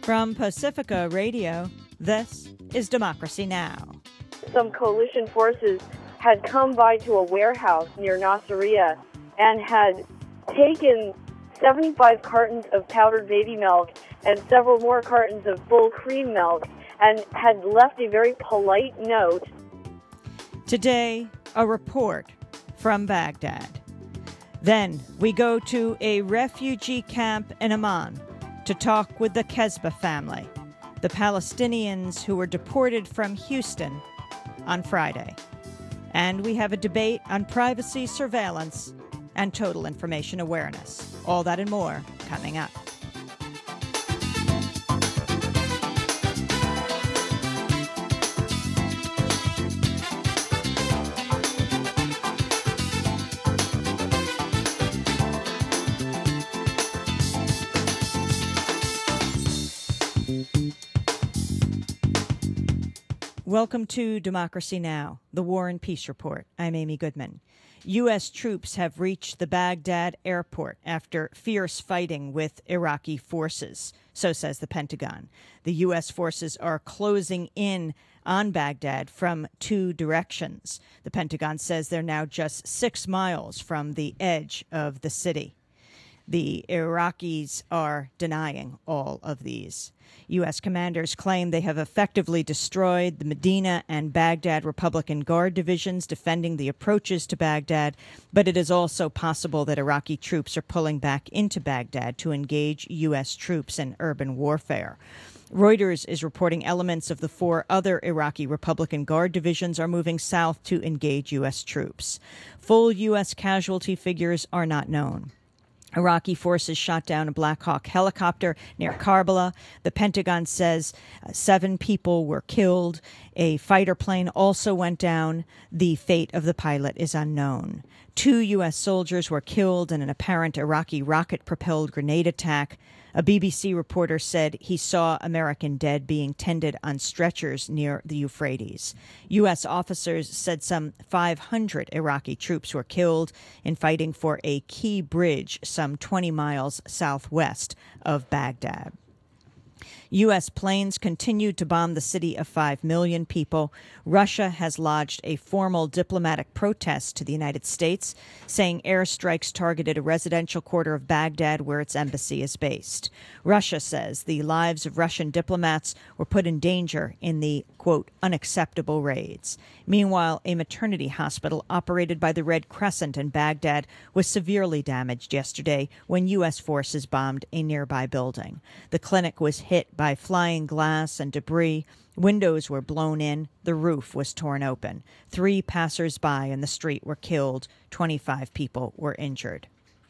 From Pacifica Radio, this is Democracy Now! Some coalition forces had come by to a warehouse near Nasiriyah and had taken 75 cartons of powdered baby milk and several more cartons of full cream milk and had left a very polite note. Today, a report from Baghdad. Then we go to a refugee camp in Amman to talk with the Kesba family, the Palestinians who were deported from Houston on Friday. And we have a debate on privacy surveillance and total information awareness. All that and more coming up. Welcome to Democracy Now!, the War and Peace Report. I'm Amy Goodman. U.S. troops have reached the Baghdad airport after fierce fighting with Iraqi forces, so says the Pentagon. The U.S. forces are closing in on Baghdad from two directions. The Pentagon says they're now just 6 miles from the edge of the city. The Iraqis are denying all of these. U.S. commanders claim they have effectively destroyed the Medina and Baghdad Republican Guard divisions defending the approaches to Baghdad, but it is also possible that Iraqi troops are pulling back into Baghdad to engage U.S. troops in urban warfare. Reuters is reporting elements of the 4 other Iraqi Republican Guard divisions are moving south to engage U.S. troops. Full U.S. casualty figures are not known. Iraqi forces shot down a Black Hawk helicopter near Karbala. The Pentagon says 7 people were killed. A fighter plane also went down. The fate of the pilot is unknown. 2 U.S. soldiers were killed in an apparent Iraqi rocket-propelled grenade attack. A BBC reporter said he saw American dead being tended on stretchers near the Euphrates. U.S. officers said some 500 Iraqi troops were killed in fighting for a key bridge some 20 miles southwest of Baghdad. U.S. planes continued to bomb the city of 5 million people. Russia has lodged a formal diplomatic protest to the United States, saying airstrikes targeted a residential quarter of Baghdad where its embassy is based. Russia says the lives of Russian diplomats were put in danger in the, quote, unacceptable raids. Meanwhile, a maternity hospital operated by the Red Crescent in Baghdad was severely damaged yesterday when U.S. forces bombed a nearby building. The clinic was hit by flying glass and debris. Windows were blown in. The roof was torn open. 3 passers-by in the street were killed. 25 people were injured.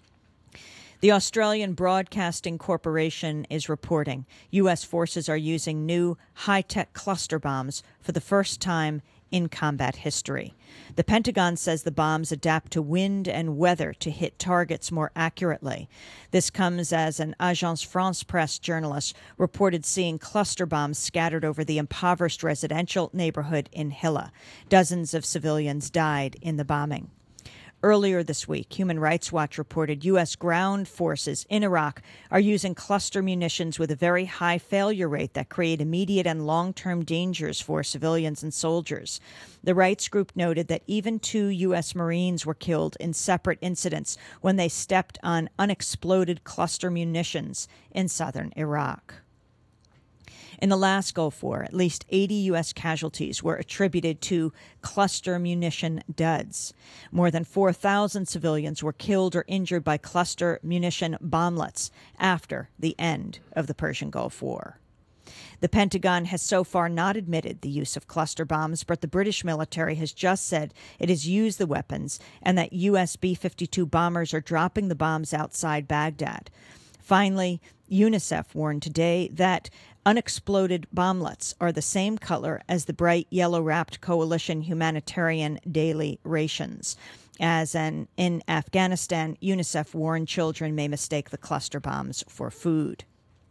The Australian Broadcasting Corporation is reporting U.S. forces are using new high-tech cluster bombs for the first time in combat history. The Pentagon says the bombs adapt to wind and weather to hit targets more accurately. This comes as an Agence France-Presse journalist reported seeing cluster bombs scattered over the impoverished residential neighborhood in Hilla. Dozens of civilians died in the bombing. Earlier this week, Human Rights Watch reported U.S. ground forces in Iraq are using cluster munitions with a very high failure rate that create immediate and long-term dangers for civilians and soldiers. The rights group noted that even 2 U.S. Marines were killed in separate incidents when they stepped on unexploded cluster munitions in southern Iraq. In the last Gulf War, at least 80 U.S. casualties were attributed to cluster munition duds. More than 4,000 civilians were killed or injured by cluster munition bomblets after the end of the Persian Gulf War. The Pentagon has so far not admitted the use of cluster bombs, but the British military has just said it has used the weapons and that U.S. B-52 bombers are dropping the bombs outside Baghdad. Finally, UNICEF warned today that unexploded bomblets are the same color as the bright yellow-wrapped coalition humanitarian daily rations. As in Afghanistan, UNICEF warned children may mistake the cluster bombs for food.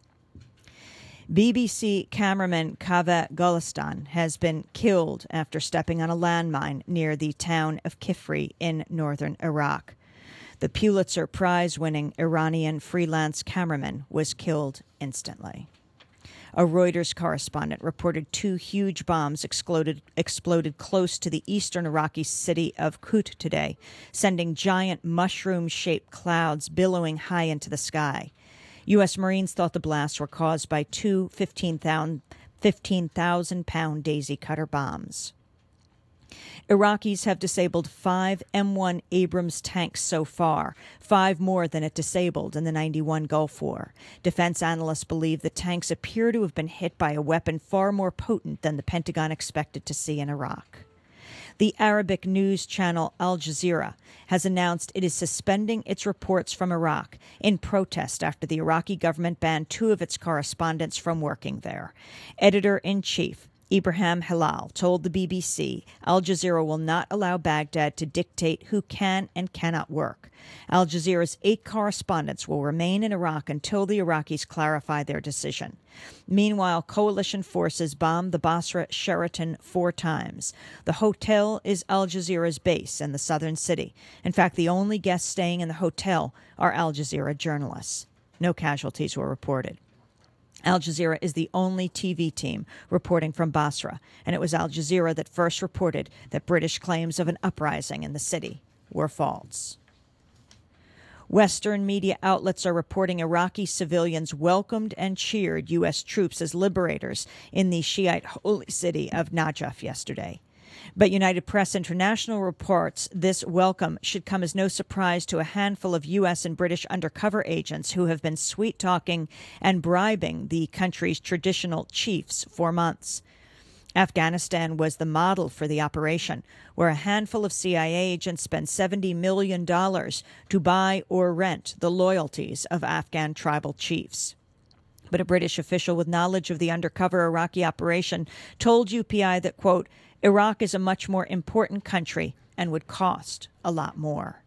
BBC cameraman Kaveh Golestan has been killed after stepping on a landmine near the town of Kifri in northern Iraq. The Pulitzer Prize-winning Iranian freelance cameraman was killed instantly. A Reuters correspondent reported 2 huge bombs exploded close to the eastern Iraqi city of Kut today, sending giant mushroom-shaped clouds billowing high into the sky. U.S. Marines thought the blasts were caused by 2 15,000-pound Daisy Cutter bombs. Iraqis have disabled 5 M1 Abrams tanks so far, 5 more than it disabled in the 91 Gulf War. Defense analysts believe the tanks appear to have been hit by a weapon far more potent than the Pentagon expected to see in Iraq. The Arabic news channel Al Jazeera has announced it is suspending its reports from Iraq in protest after the Iraqi government banned 2 of its correspondents from working there. Editor-in-chief Ibrahim Halal told the BBC Al Jazeera will not allow Baghdad to dictate who can and cannot work. Al Jazeera's 8 correspondents will remain in Iraq until the Iraqis clarify their decision. Meanwhile, coalition forces bombed the Basra Sheraton 4 times. The hotel is Al Jazeera's base in the southern city. In fact, the only guests staying in the hotel are Al Jazeera journalists. No casualties were reported. Al Jazeera is the only TV team reporting from Basra, and it was Al Jazeera that first reported that British claims of an uprising in the city were false. Western media outlets are reporting Iraqi civilians welcomed and cheered U.S. troops as liberators in the Shiite holy city of Najaf yesterday. But United Press International reports this welcome should come as no surprise to a handful of U.S. and British undercover agents who have been sweet-talking and bribing the country's traditional chiefs for months. Afghanistan was the model for the operation, where a handful of CIA agents spent $70 million to buy or rent the loyalties of Afghan tribal chiefs. But a British official with knowledge of the undercover Iraqi operation told UPI that, quote, Iraq is a much more important country and would cost a lot more.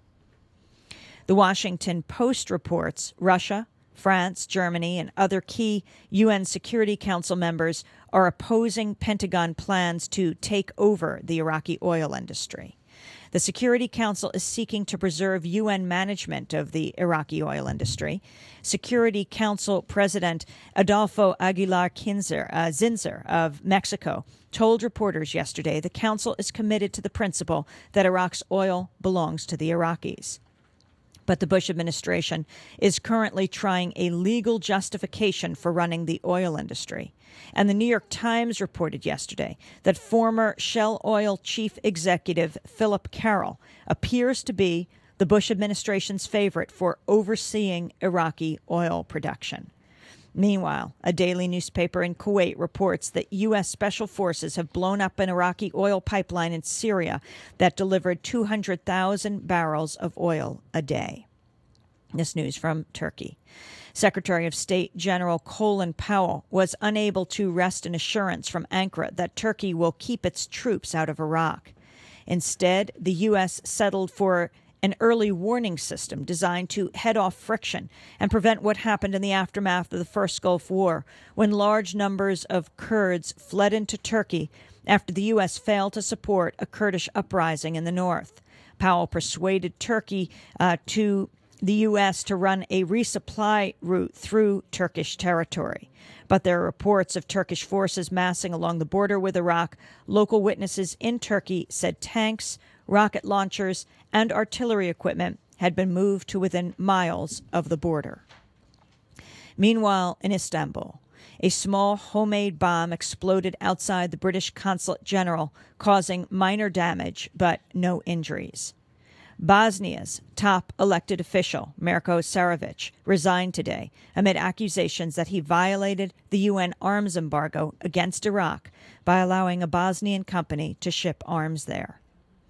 The Washington Post reports Russia, France, Germany, and other key UN Security Council members are opposing Pentagon plans to take over the Iraqi oil industry. The Security Council is seeking to preserve UN management of the Iraqi oil industry. Security Council President Adolfo Aguilar Zinzer of Mexico told reporters yesterday the council is committed to the principle that Iraq's oil belongs to the Iraqis. But the Bush administration is currently trying a legal justification for running the oil industry. And the New York Times reported yesterday that former Shell Oil chief executive Philip Carroll appears to be the Bush administration's favorite for overseeing Iraqi oil production. Meanwhile, a daily newspaper in Kuwait reports that U.S. Special Forces have blown up an Iraqi oil pipeline in Syria that delivered 200,000 barrels of oil a day. This news from Turkey. Secretary of State General Colin Powell was unable to wrest an assurance from Ankara that Turkey will keep its troops out of Iraq. Instead, the U.S. settled for an early warning system designed to head off friction and prevent what happened in the aftermath of the First Gulf War, when large numbers of Kurds fled into Turkey after the U.S. failed to support a Kurdish uprising in the north. Powell persuaded Turkey to the U.S. to run a resupply route through Turkish territory. But there are reports of Turkish forces massing along the border with Iraq. Local witnesses in Turkey said tanks, rocket launchers, and artillery equipment had been moved to within miles of the border. Meanwhile, in Istanbul, a small homemade bomb exploded outside the British Consulate General, causing minor damage but no injuries. Bosnia's top elected official, Mirko Sarovic, resigned today amid accusations that he violated the UN arms embargo against Iraq by allowing a Bosnian company to ship arms there.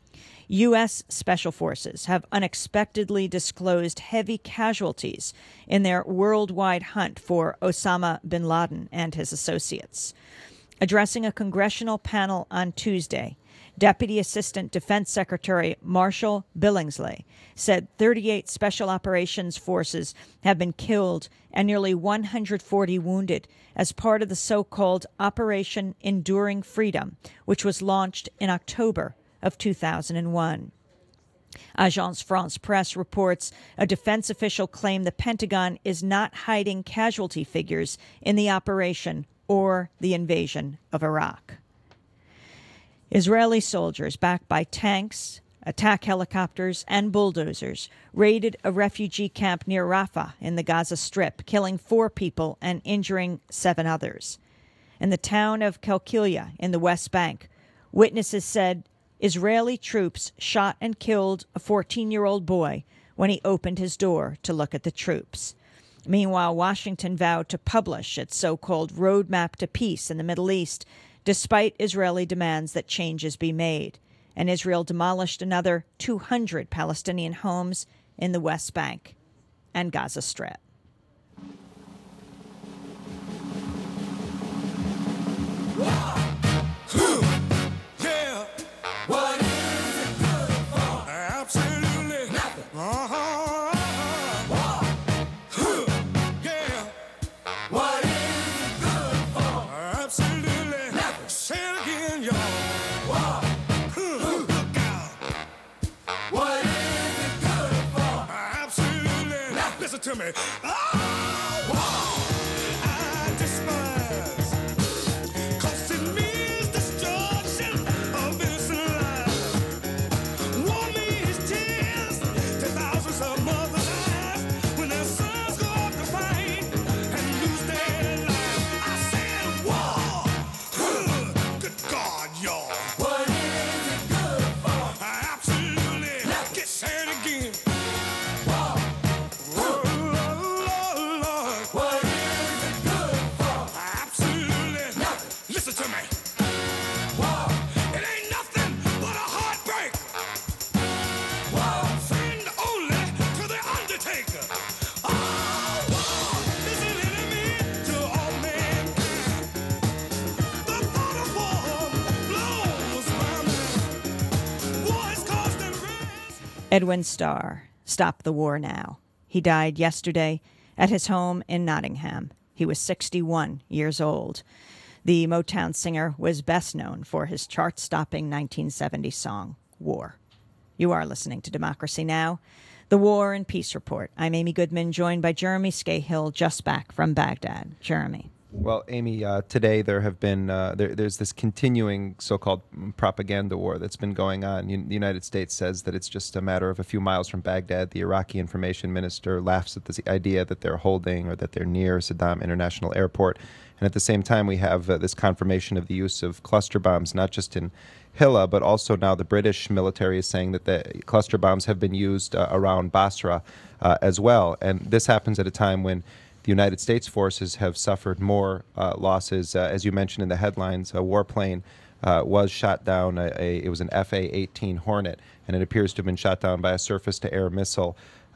U.S. Special Forces have unexpectedly disclosed heavy casualties in their worldwide hunt for Osama bin Laden and his associates. Addressing a congressional panel on Tuesday, Deputy Assistant Defense Secretary Marshall Billingsley said 38 Special Operations Forces have been killed and nearly 140 wounded as part of the so-called Operation Enduring Freedom, which was launched in October of 2001. Agence France-Presse reports a defense official claimed the Pentagon is not hiding casualty figures in the operation or the invasion of Iraq. Israeli soldiers, backed by tanks, attack helicopters, and bulldozers, raided a refugee camp near Rafah in the Gaza Strip, killing 4 people and injuring 7 others. In the town of Qalqilia in the West Bank, witnesses said Israeli troops shot and killed a 14-year-old boy when he opened his door to look at the troops. Meanwhile, Washington vowed to publish its so-called roadmap to peace in the Middle East, despite Israeli demands that changes be made. And Israel demolished another 200 Palestinian homes in the West Bank and Gaza Strip. To me. I despise, 'cause it means destruction of innocent lives. War means tears to thousands of mothers' eyes when their sons go off to fight and lose their lives. I said war. Good God, y'all. What is it good for? Absolutely. Get said again. Edwin Starr, Stop the War Now. He died yesterday at his home in Nottingham. He was 61 years old. The Motown singer was best known for his chart-stopping 1970 song, War. You are listening to Democracy Now!, the War and Peace Report. I'm Amy Goodman, joined by Jeremy Scahill, just back from Baghdad. Jeremy. Well, Amy, today there have been there's this continuing so-called propaganda war that's been going on. The United States says that it's just a matter of a few miles from Baghdad. The Iraqi information minister laughs at this idea that they're holding or that they're near Saddam International Airport. And at the same time, we have this confirmation of the use of cluster bombs, not just in Hilla, but also now the British military is saying that the cluster bombs have been used around Basra as well. And this happens at a time when the United States forces have suffered more losses. As you mentioned in the headlines, a warplane was shot down. It was an FA-18 Hornet, and it appears to have been shot down by a surface-to-air missile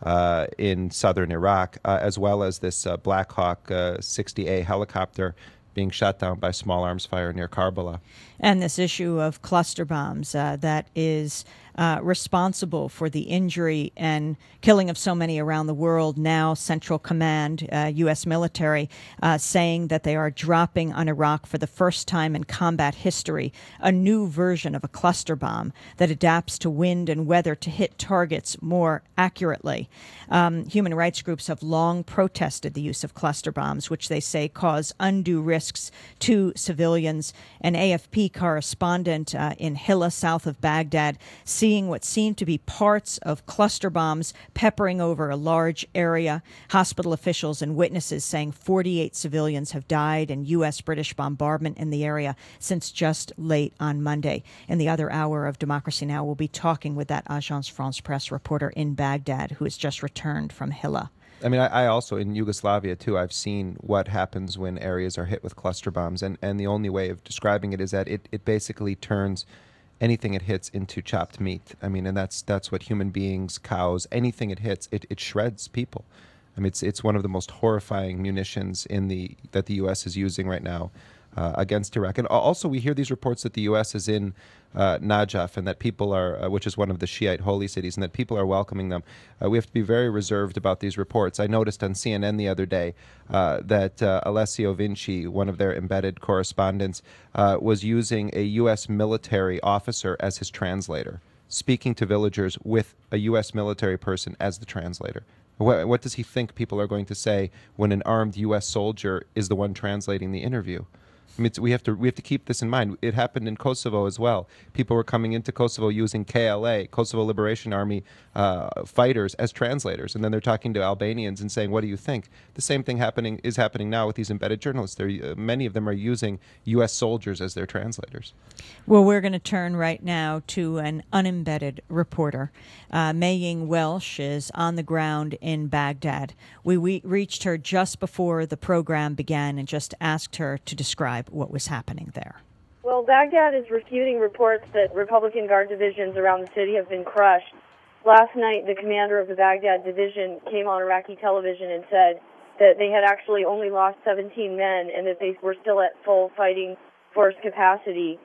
in southern Iraq, as well as this Black Hawk 60A helicopter being shot down by small arms fire near Karbala. And this issue of cluster bombs that is responsible for the injury and killing of so many around the world. Now Central Command, U.S. military, saying that they are dropping on Iraq for the first time in combat history a new version of a cluster bomb that adapts to wind and weather to hit targets more accurately. Human rights groups have long protested the use of cluster bombs, which they say cause undue risks to civilians. An AFP correspondent in Hilla, south of Baghdad, seeing what seemed to be parts of cluster bombs peppering over a large area. Hospital officials and witnesses saying 48 civilians have died in U.S.-British bombardment in the area since just late on Monday. In the other hour of Democracy Now!, we'll be talking with that Agence France-Presse reporter in Baghdad who has just returned from Hilla. I mean, I also, in Yugoslavia, too, I've seen what happens when areas are hit with cluster bombs. And the only way of describing it is that it basically turns anything it hits into chopped meat. I mean, and that's what human beings, cows, anything it hits, it shreds people. I mean, it's one of the most horrifying munitions that the U.S. is using right now against Iraq. And also, we hear these reports that the U.S. is in Najaf, and that people are, which is one of the Shiite holy cities, and that people are welcoming them. We have to be very reserved about these reports. I noticed on CNN the other day that Alessio Vinci, one of their embedded correspondents, was using a U.S. military officer as his translator. speaking to villagers with a U.S. military person as the translator? What does he think people are going to say when an armed U.S. soldier is the one translating the interview? I mean, we have to keep this in mind. It happened in Kosovo as well. People were coming into Kosovo using KLA, Kosovo Liberation Army fighters, as translators, and then they're talking to Albanians and saying, "What do you think?" The same thing is happening now with these embedded journalists. Many of them are using U.S. soldiers as their translators. Well, we're going to turn right now to an unembedded reporter. Mei-Ying Welsh is on the ground in Baghdad. We reached her just before the program began and just asked her to describe what was happening there. Well, Baghdad is refuting reports that Republican Guard divisions around the city have been crushed. Last night, the commander of the Baghdad division came on Iraqi television and said that they had actually only lost 17 men and that they were still at full fighting force capacity.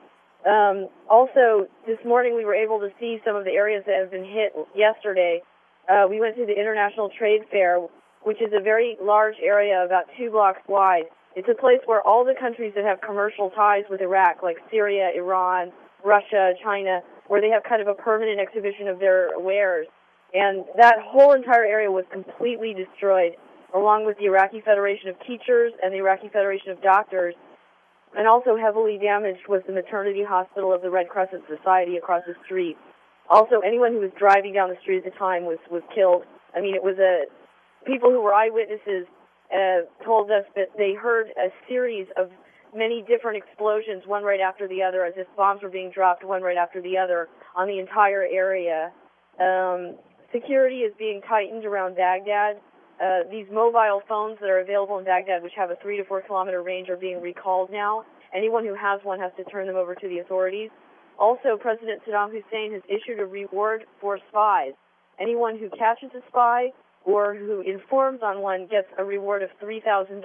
Also, this morning we were able to see some of the areas that have been hit yesterday. We went to the International Trade Fair, which is a very large area, about 2 blocks wide. It's a place where all the countries that have commercial ties with Iraq, like Syria, Iran, Russia, China, where they have kind of a permanent exhibition of their wares. And that whole entire area was completely destroyed, along with the Iraqi Federation of Teachers and the Iraqi Federation of Doctors. And also heavily damaged was the maternity hospital of the Red Crescent Society across the street. Also, anyone who was driving down the street at the time was killed. I mean, it was people who were eyewitnesses told us that they heard a series of many different explosions, one right after the other, as if bombs were being dropped one right after the other on the entire area. Security is being tightened around Baghdad. These mobile phones that are available in Baghdad, which have a 3 to 4 kilometer range, are being recalled now. Anyone who has one has to turn them over to the authorities. Also, President Saddam Hussein has issued a reward for spies. Anyone who catches a spy or who informs on one gets a reward of $3,000.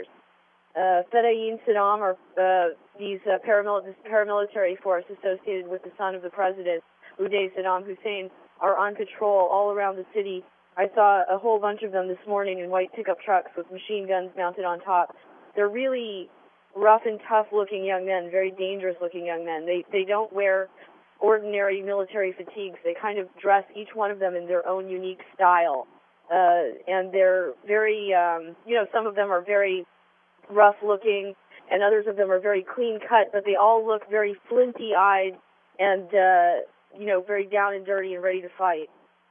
Fedayeen Saddam, or this paramilitary force associated with the son of the president, Uday Saddam Hussein, are on patrol all around the city. I saw a whole bunch of them this morning in white pickup trucks with machine guns mounted on top. They're really rough and tough-looking young men, very dangerous-looking young men. They don't wear ordinary military fatigues. They kind of dress each one of them in their own unique style. And they're very, some of them are very rough-looking, and others of them are very clean-cut, but they all look very flinty-eyed and, very down and dirty and ready to fight.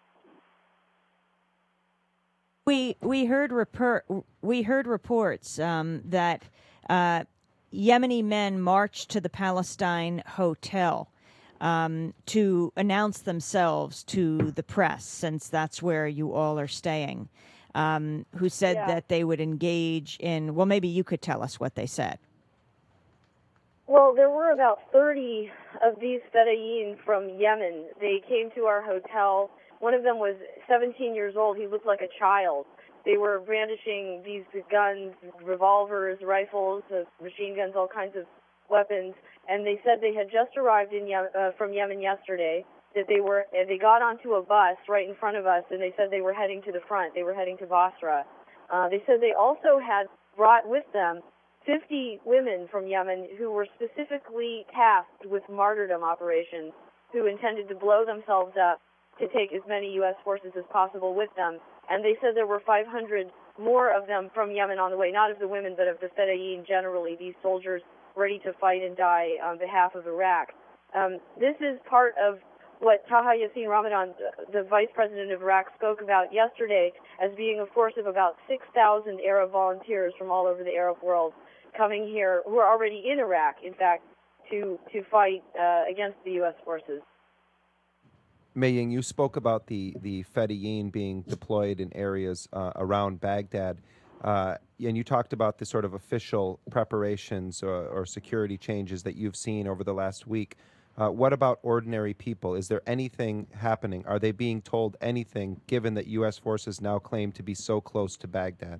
We heard reports that Yemeni men marched to the Palestine hotel to announce themselves to the press, since that's where you all are staying, who said that they would engage in, well, maybe you could tell us what they said. Well, there were about 30 of these Fedayeen from Yemen. They came to our hotel. One of them was 17 years old. He looked like a child. They were brandishing these guns, revolvers, rifles, machine guns, all kinds of weapons. And they said they had just arrived from Yemen yesterday, that they got onto a bus right in front of us, and they said they were heading to the front. They were heading to Basra. They said they also had brought with them 50 women from Yemen who were specifically tasked with martyrdom operations, who intended to blow themselves up to take as many U.S. forces as possible with them. And they said there were 500 more of them from Yemen on the way, not of the women, but of the Fedayeen generally, these soldiers ready to fight and die on behalf of Iraq. This is part of what Taha Yassin Ramadan, the vice president of Iraq, spoke about yesterday as being a force of about 6,000 Arab volunteers from all over the Arab world coming here, who are already in Iraq, in fact, to fight against the U.S. forces. Mei-Ying, you spoke about the Fedayeen being deployed in areas around Baghdad, and you talked about the sort of official preparations or security changes that you've seen over the last week. What about ordinary people? Is there anything happening? Are they being told anything, given that U.S. forces now claim to be so close to Baghdad?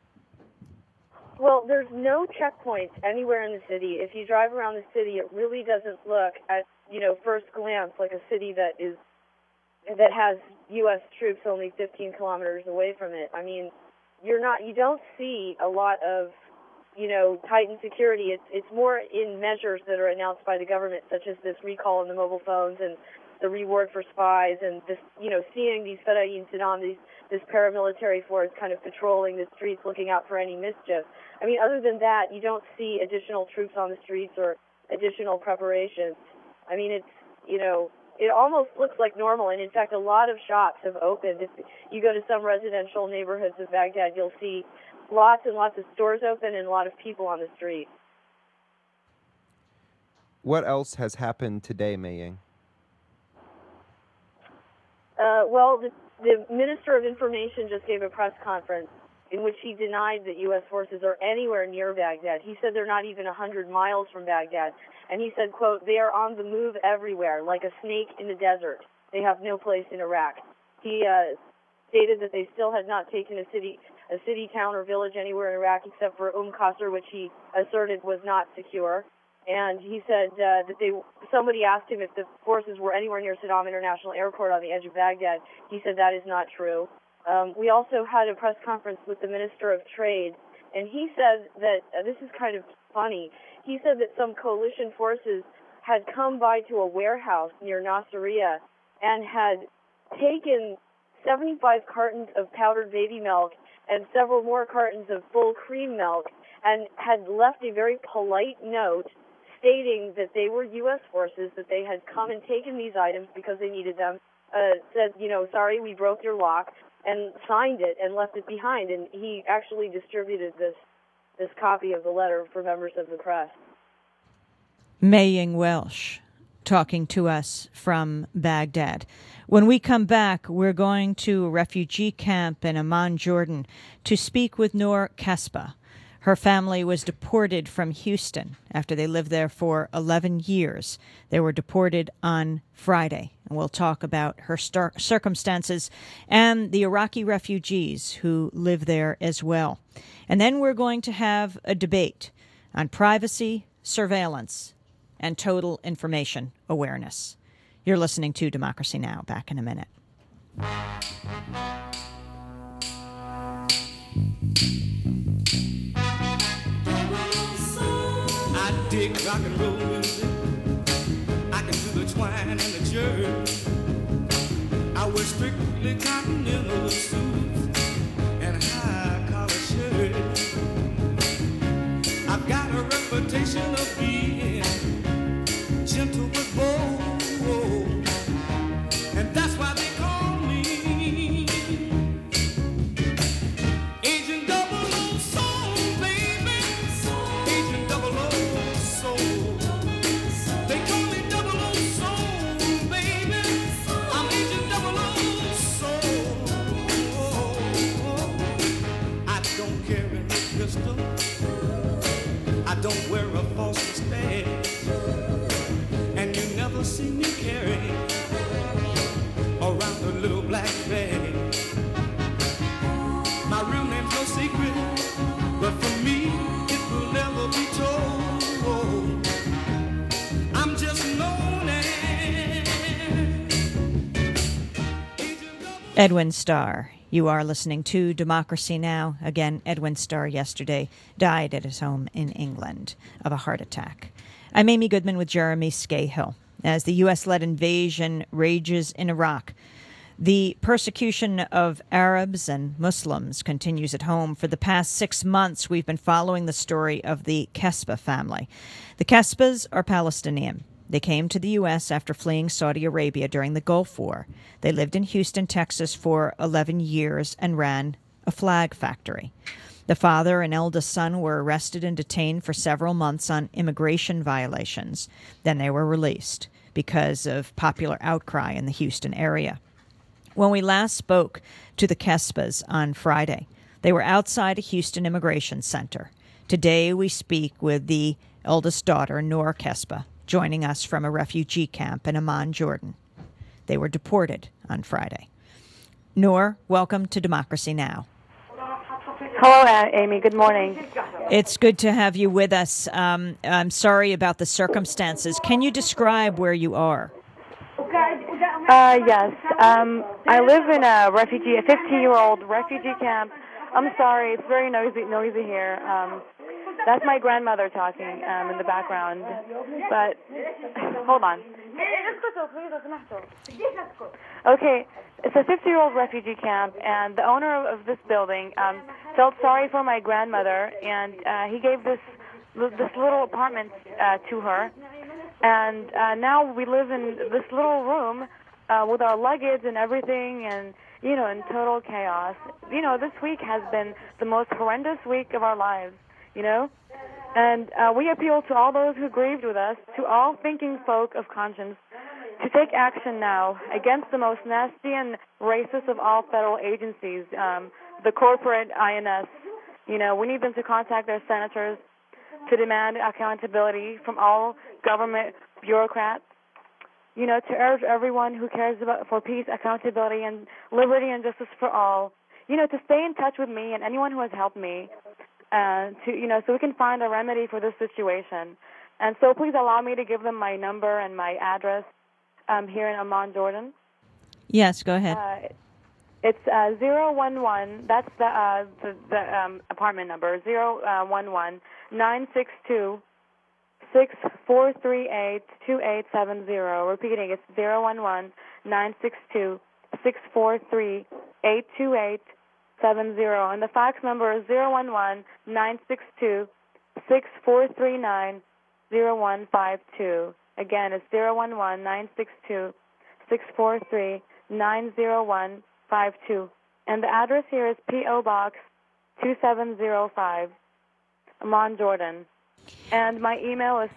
Well, there's no checkpoints anywhere in the city. If you drive around the city, it really doesn't look at, first glance like a city that has U.S. troops only 15 kilometers away from it. I mean, you don't see a lot of, tightened security. It's more in measures that are announced by the government, such as this recall on the mobile phones and the reward for spies and this, seeing these Fedayeen Saddam, this paramilitary force kind of patrolling the streets looking out for any mischief. I mean, other than that, you don't see additional troops on the streets or additional preparations. I mean, it's, it almost looks like normal, and in fact, a lot of shops have opened. If you go to some residential neighborhoods of Baghdad, you'll see lots and lots of stores open and a lot of people on the street. What else has happened today, Mei-Ying? Well, the Minister of Information just gave a press conference in which he denied that U.S. forces are anywhere near Baghdad. He said they're not even 100 miles from Baghdad. And he said, quote, they are on the move everywhere, like a snake in the desert. They have no place in Iraq. He stated that they still had not taken a city, town, or village anywhere in Iraq except for Qasr, which he asserted was not secure. And he said that somebody asked him if the forces were anywhere near Saddam International Airport on the edge of Baghdad. He said that is not true. We also had a press conference with the Minister of Trade, and he said that, this is kind of funny, he said that some coalition forces had come by to a warehouse near Nasiriyah and had taken 75 cartons of powdered baby milk and several more cartons of full cream milk and had left a very polite note stating that they were U.S. forces, that they had come and taken these items because they needed them, said, sorry, we broke your lock, and signed it and left it behind. And he actually distributed this copy of the letter for members of the press. Mei-Ying Welsh talking to us from Baghdad. When we come back, we're going to a refugee camp in Amman, Jordan, to speak with Noor Kesbeh. Her family was deported from Houston after they lived there for 11 years. They were deported on Friday, and we'll talk about her circumstances and the Iraqi refugees who live there as well. And then we're going to have a debate on privacy, surveillance, and total information awareness. You're listening to Democracy Now! Back in a minute. I dig rock and roll music. I can do the twine and the jerk. I wear strictly continental suits and high collar shirts. I've got a reputation of being gentle but bold, and that's why they call me Agent 00 Soul, baby. Agent 00 Soul. They call me 00 Soul, baby. I'm Agent 00 Soul. I don't carry a pistol. I don't wear a false mustache, and you never see me carry around a little black bag. My real name's no secret, but for me it will never be told. I'm just known as Edwin Starr. You are listening to Democracy Now! Again, Edwin Starr yesterday died at his home in England of a heart attack. I'm Amy Goodman with Jeremy Scahill. As the U.S.-led invasion rages in Iraq, the persecution of Arabs and Muslims continues at home. For the past 6 months, we've been following the story of the Kesbeh family. The Kesbehs are Palestinian. They came to the U.S. after fleeing Saudi Arabia during the Gulf War. They lived in Houston, Texas for 11 years and ran a flag factory. The father and eldest son were arrested and detained for several months on immigration violations. Then they were released because of popular outcry in the Houston area. When we last spoke to the Kesbehs on Friday, they were outside a Houston immigration center. Today we speak with the eldest daughter, Noor Kesbeh, joining us from a refugee camp in Amman, Jordan. They were deported on Friday. Noor, welcome to Democracy Now! Hello, Amy. Good morning. It's good to have you with us. I'm sorry about the circumstances. Can you describe where you are? Yes. I live in a 15-year-old refugee camp. I'm sorry, it's very noisy here. That's my grandmother talking in the background. But hold on. Okay, it's a 50-year-old refugee camp, and the owner of this building felt sorry for my grandmother, and he gave this little apartment to her. And now we live in this little room with our luggage and everything, and, you know, in total chaos. You know, this week has been the most horrendous week of our lives, you know? And we appeal to all those who grieved with us, to all thinking folk of conscience, to take action now against the most nasty and racist of all federal agencies, the corporate INS. You know, we need them to contact their senators to demand accountability from all government bureaucrats. You know, to urge everyone who cares for peace, accountability, and liberty and justice for all, you know, to stay in touch with me and anyone who has helped me, so we can find a remedy for this situation. And so please allow me to give them my number and my address here in Amman, Jordan. Yes, go ahead. It's 011. That's the apartment number, 011-962-6438-2870. Repeating, it's 011-962-6438-2870. And the fax number is 011-962-6439-0152. Again, it's 011-962-643-90152. And the address here is P.O. Box 2705, Amman, Jordan. And my email is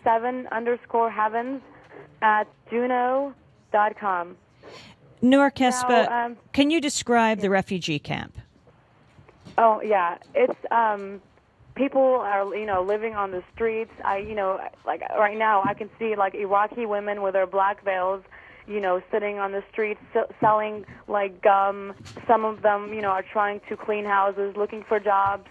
7_heavens@juno.com. Noor Kesba, Now, can you describe the refugee camp? Oh, yeah. It's, people are, you know, living on the streets. Like right now I can see, like, Iraqi women with their black veils, you know, sitting on the streets selling, like, gum. Some of them, you know, are trying to clean houses, looking for jobs.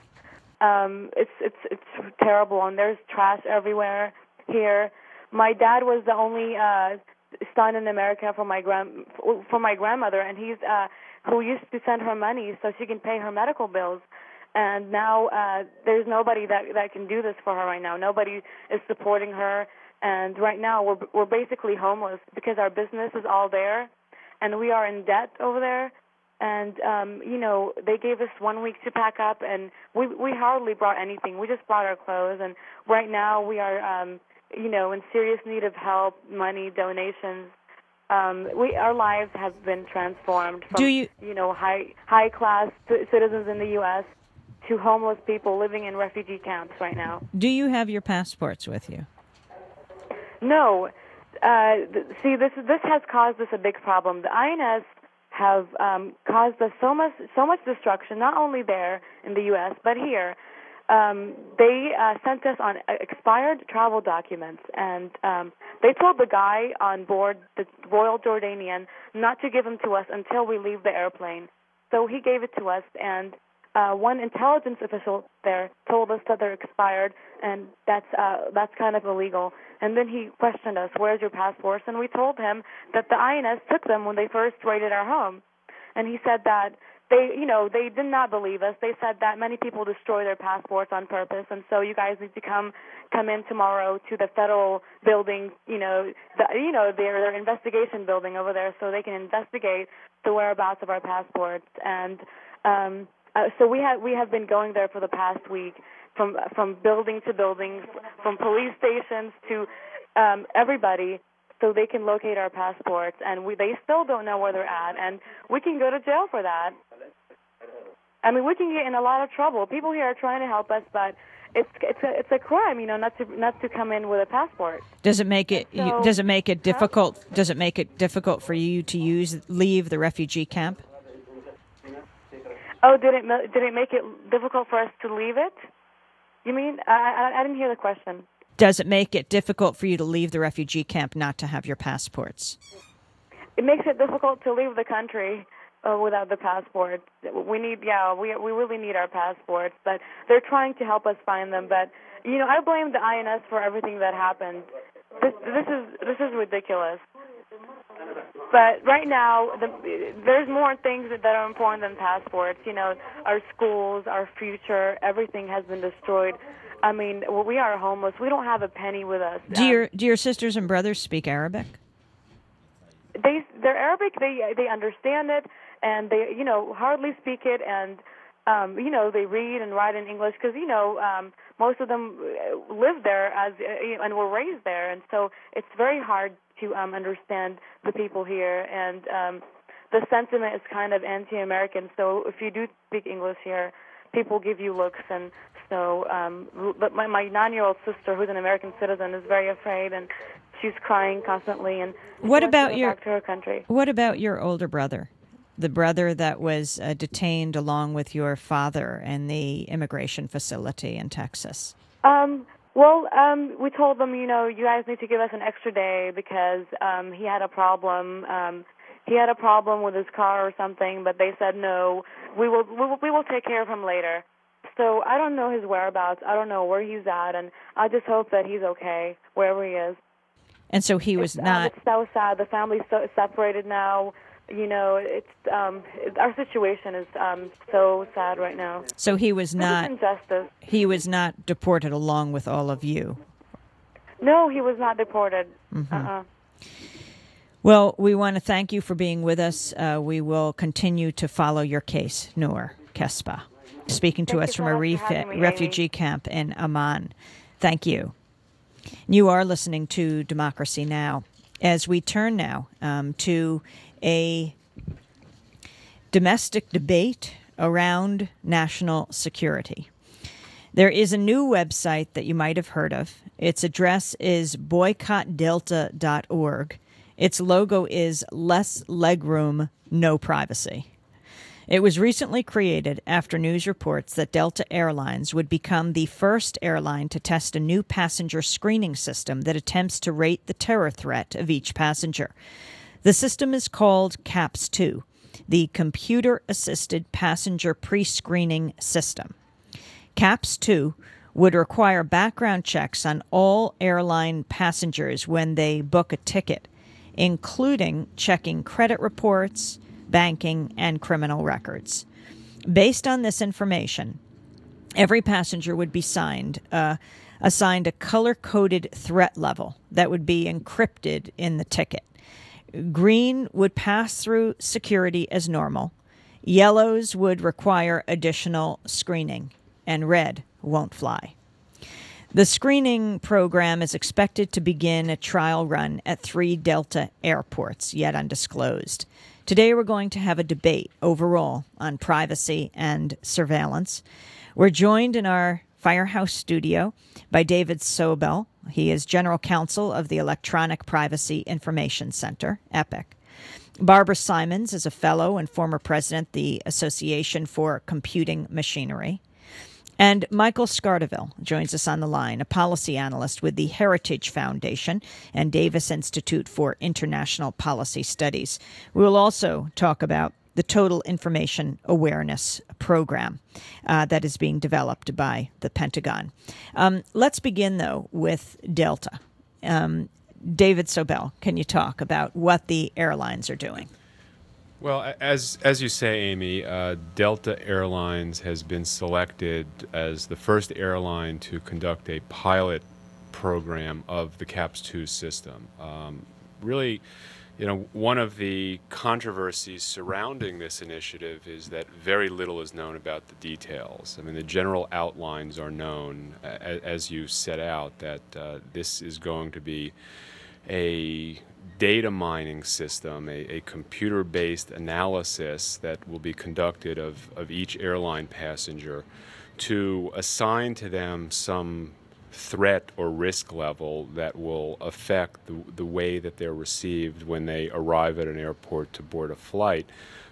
It's terrible, and there's trash everywhere here. My dad was the only son in America for my grandmother, and he's who used to send her money so she can pay her medical bills. And now there's nobody that can do this for her right now. Nobody is supporting her, and right now we're basically homeless because our business is all there, and we are in debt over there. And you know, they gave us 1 week to pack up, and we hardly brought anything. We just brought our clothes, and right now we are you know, in serious need of help, money, donations. Our lives have been transformed from you know, high class citizens in the U.S. to homeless people living in refugee camps right now. Do you have your passports with you? No. See, this has caused us a big problem. The INS have caused us so much destruction, not only there in the U.S., but here. They sent us on expired travel documents, and they told the guy on board, the Royal Jordanian, not to give them to us until we leave the airplane. So he gave it to us, and one intelligence official there told us that they're expired, and that's kind of illegal. And then he questioned us, "Where's your passports?" And we told him that the INS took them when they first raided our home. And he said that they did not believe us. They said that many people destroy their passports on purpose, and so you guys need to come in tomorrow to the federal building, their investigation building over there, so they can investigate the whereabouts of our passports. And so we have been going there for the past week, from building to building, from police stations to everybody, so they can locate our passports. And they still don't know where they're at, and we can go to jail for that. I mean, we can get in a lot of trouble. People here are trying to help us, but it's a crime, not to come in with a passport. Does it make it difficult? Does it make it difficult for you to leave the refugee camp? Oh, did it make it difficult for us to leave it? You mean? I didn't hear the question. Does it make it difficult for you to leave the refugee camp not to have your passports? It makes it difficult to leave the country without the passport. We really need our passports, but they're trying to help us find them. But I blame the INS for everything that happened. This is ridiculous. But right now, there's more things that are important than passports. Our schools, our future, everything has been destroyed. I mean, we are homeless. We don't have a penny with us. Do your sisters and brothers speak Arabic? They're Arabic. They understand it, and they hardly speak it, and they read and write in English because most of them live there and were raised there, and so it's very hard to understand the people here, and the sentiment is kind of anti-American. So if you do speak English here, people give you looks, and so but my 9-year-old sister, who's an American citizen, is very afraid, and she's crying constantly. And what she about wants to go back to her country? What about your older brother, the brother that was detained along with your father in the immigration facility in Texas? We told them, you guys need to give us an extra day because he had a problem. He had a problem with his car or something, but they said no. We will take care of him later. So I don't know his whereabouts. I don't know where he's at, and I just hope that he's okay wherever he is. And so he was not. It's so sad. The family's so separated now. It's our situation is so sad right now. So he was not. Injustice. He was not deported along with all of you. No, he was not deported. Mm-hmm. Well, we want to thank you for being with us. We will continue to follow your case, Noor Kesbah, speaking to us from a refugee camp in Amman. Thank you. You are listening to Democracy Now! As we turn now to a domestic debate around national security. There is a new website that you might have heard of. Its address is boycottdelta.org. Its logo is less legroom, no privacy. It was recently created after news reports that Delta Airlines would become the first airline to test a new passenger screening system that attempts to rate the terror threat of each passenger. The system is called CAPS-2, the Computer Assisted Passenger Pre-Screening System. CAPS-2 would require background checks on all airline passengers when they book a ticket, including checking credit reports, banking, and criminal records. Based on this information, every passenger would be assigned a color-coded threat level that would be encrypted in the ticket. Green would pass through security as normal. Yellows would require additional screening, and red won't fly. The screening program is expected to begin a trial run at 3 Delta airports, yet undisclosed. Today we're going to have a debate overall on privacy and surveillance. We're joined in our Firehouse studio by David Sobel. He is General Counsel of the Electronic Privacy Information Center, EPIC. Barbara Simons is a fellow and former president of the Association for Computing Machinery. And Michael Scarteville joins us on the line, a policy analyst with the Heritage Foundation and Davis Institute for International Policy Studies. We will also talk about the Total Information Awareness Program that is being developed by the Pentagon. Let's begin, though, with Delta. David Sobel, can you talk about what the airlines are doing? Well, as you say, Amy, Delta Airlines has been selected as the first airline to conduct a pilot program of the CAPS-2 system. Really, one of the controversies surrounding this initiative is that very little is known about the details. I mean, the general outlines are known, as you set out, that this is going to be a data mining system, a computer-based analysis that will be conducted of each airline passenger to assign to them some threat or risk level that will affect the way that they're received when they arrive at an airport to board a flight.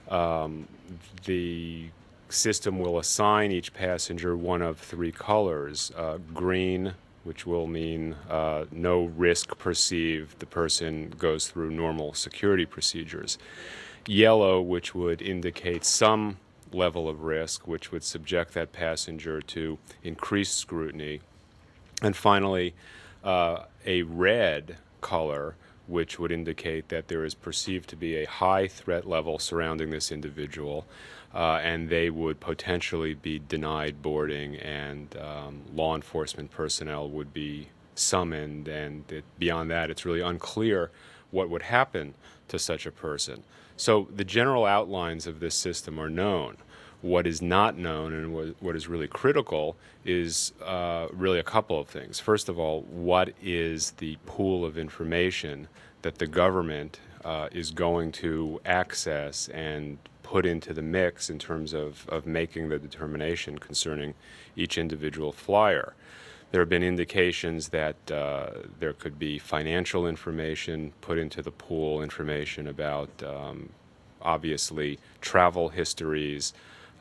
The system will assign each passenger one of 3 colors: green, which will mean no risk perceived, the person goes through normal security procedures; yellow, which would indicate some level of risk, which would subject that passenger to increased scrutiny; and finally, a red color, which would indicate that there is perceived to be a high threat level surrounding this individual, and they would potentially be denied boarding, and law enforcement personnel would be summoned, and beyond that, it's really unclear what would happen to such a person. So the general outlines of this system are known. What is not known and what is really critical is really a couple of things. First of all, what is the pool of information that the government is going to access and put into the mix in terms of making the determination concerning each individual flyer? There have been indications that there could be financial information put into the pool, information about obviously travel histories,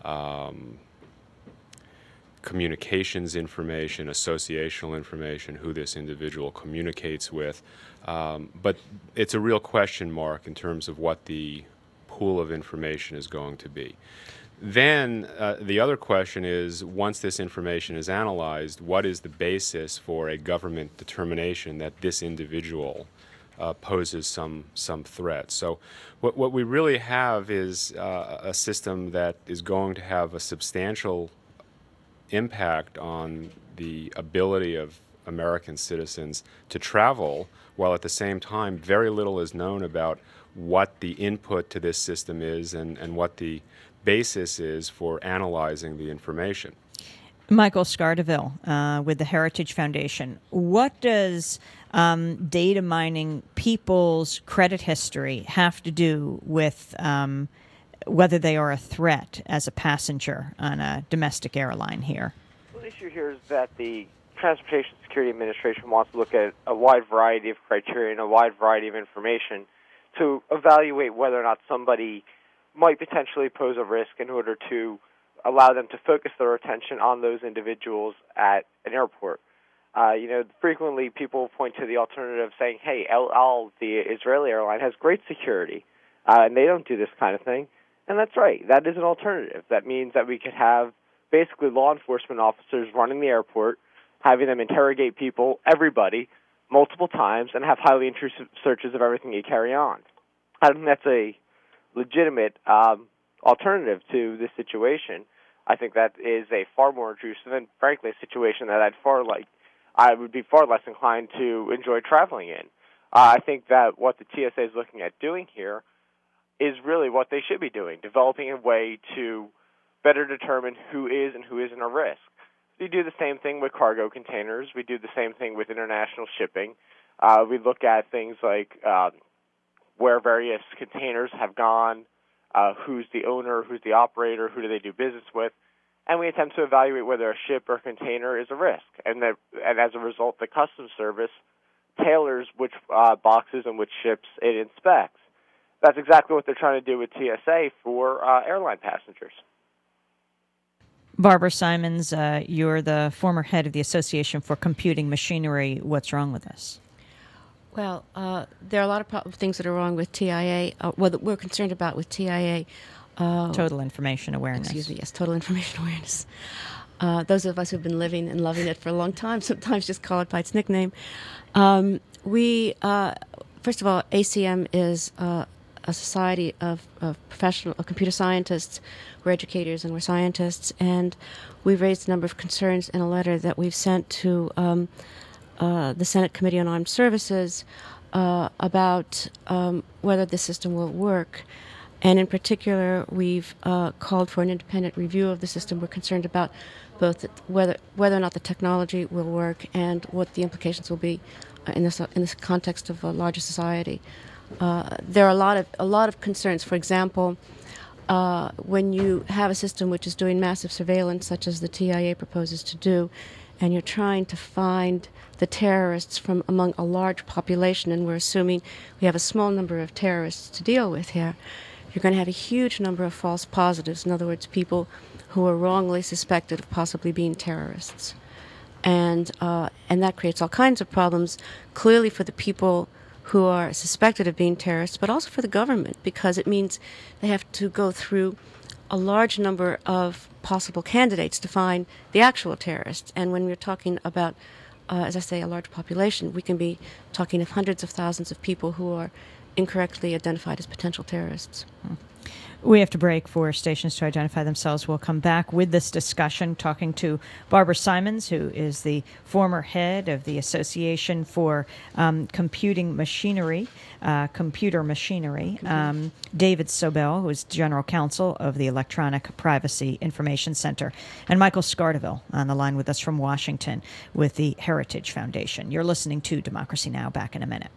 communications information, associational information, who this individual communicates with. But it's a real question mark in terms of what the pool of information is going to be. Then the other question is, once this information is analyzed, what is the basis for a government determination that this individual poses some threat? So what we really have is a system that is going to have a substantial impact on the ability of American citizens to travel, while at the same time very little is known about what the input to this system is and what the basis is for analyzing the information. Michael Scardaville with the Heritage Foundation. What does data mining people's credit history have to do with whether they are a threat as a passenger on a domestic airline here? Well, the issue here is that the Transportation Security Administration wants to look at a wide variety of criteria and a wide variety of information to evaluate whether or not somebody might potentially pose a risk in order to allow them to focus their attention on those individuals at an airport. Frequently people point to the alternative saying, hey, El Al, the Israeli airline, has great security, and they don't do this kind of thing. And that's right. That is an alternative. That means that we could have basically law enforcement officers running the airport, having them interrogate people, everybody, multiple times, and have highly intrusive searches of everything you carry on. I think that's a legitimate alternative to this situation. I think that is a far more intrusive and, frankly, a situation that I would be far less inclined to enjoy traveling in. I think that what the TSA is looking at doing here is really what they should be doing, developing a way to better determine who is and who isn't a risk. We do the same thing with cargo containers. We do the same thing with international shipping. We look at things like where various containers have gone, who's the owner, who's the operator, who do they do business with, and we attempt to evaluate whether a ship or container is a risk. And as a result, the Customs Service tailors which boxes and which ships it inspects. That's exactly what they're trying to do with TSA for airline passengers. Barbara Simons, you're the former head of the Association for Computing Machinery. What's wrong with this? Well, there are a lot of things that are wrong with TIA, that we're concerned about with TIA. Total Information Awareness. Excuse me, yes, Total Information Awareness. Those of us who've been living and loving it for a long time sometimes just call it by its nickname. First of all, ACM is a society of professional computer scientists. We're educators and we're scientists, and we've raised a number of concerns in a letter that we've sent to the Senate Committee on Armed Services about whether the system will work. And in particular, we've called for an independent review of the system. We're concerned about both whether or not the technology will work and what the implications will be in this context of a larger society. There are a lot of concerns. For example, when you have a system which is doing massive surveillance, such as the TIA proposes to do, and you're trying to find the terrorists from among a large population, and we're assuming we have a small number of terrorists to deal with here, you're going to have a huge number of false positives. In other words, people who are wrongly suspected of possibly being terrorists. And that creates all kinds of problems, clearly for the people who are suspected of being terrorists, but also for the government, because it means they have to go through a large number of possible candidates to find the actual terrorists. And when we're talking about as I say, a large population. We can be talking of hundreds of thousands of people who are incorrectly identified as potential terrorists. We have to break for stations to identify themselves. We'll come back with this discussion, talking to Barbara Simons, who is the former head of the Association for Computer Machinery, David Sobel, who is General Counsel of the Electronic Privacy Information Center, and Michael Scarteville on the line with us from Washington with the Heritage Foundation. You're listening to Democracy Now! Back in a minute.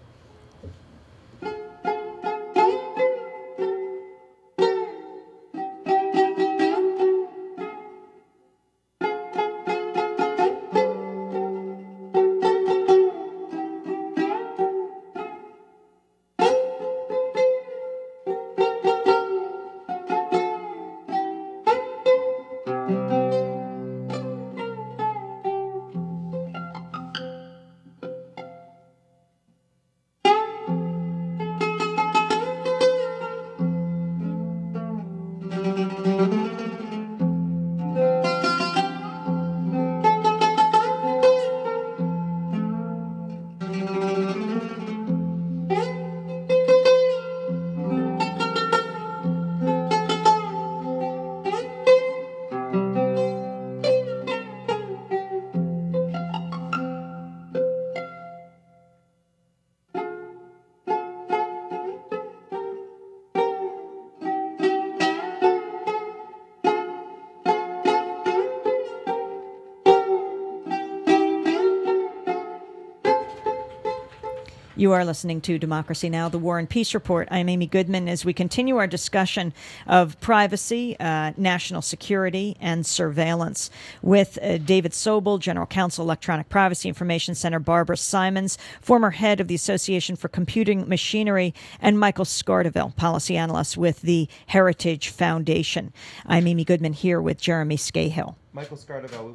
You are listening to Democracy Now!, the War and Peace Report. I'm Amy Goodman as we continue our discussion of privacy, national security, and surveillance with David Sobel, General Counsel, Electronic Privacy Information Center, Barbara Simons, former head of the Association for Computing Machinery, and Michael Scarteville, policy analyst with the Heritage Foundation. I'm Amy Goodman here with Jeremy Scahill. Michael Scarteville,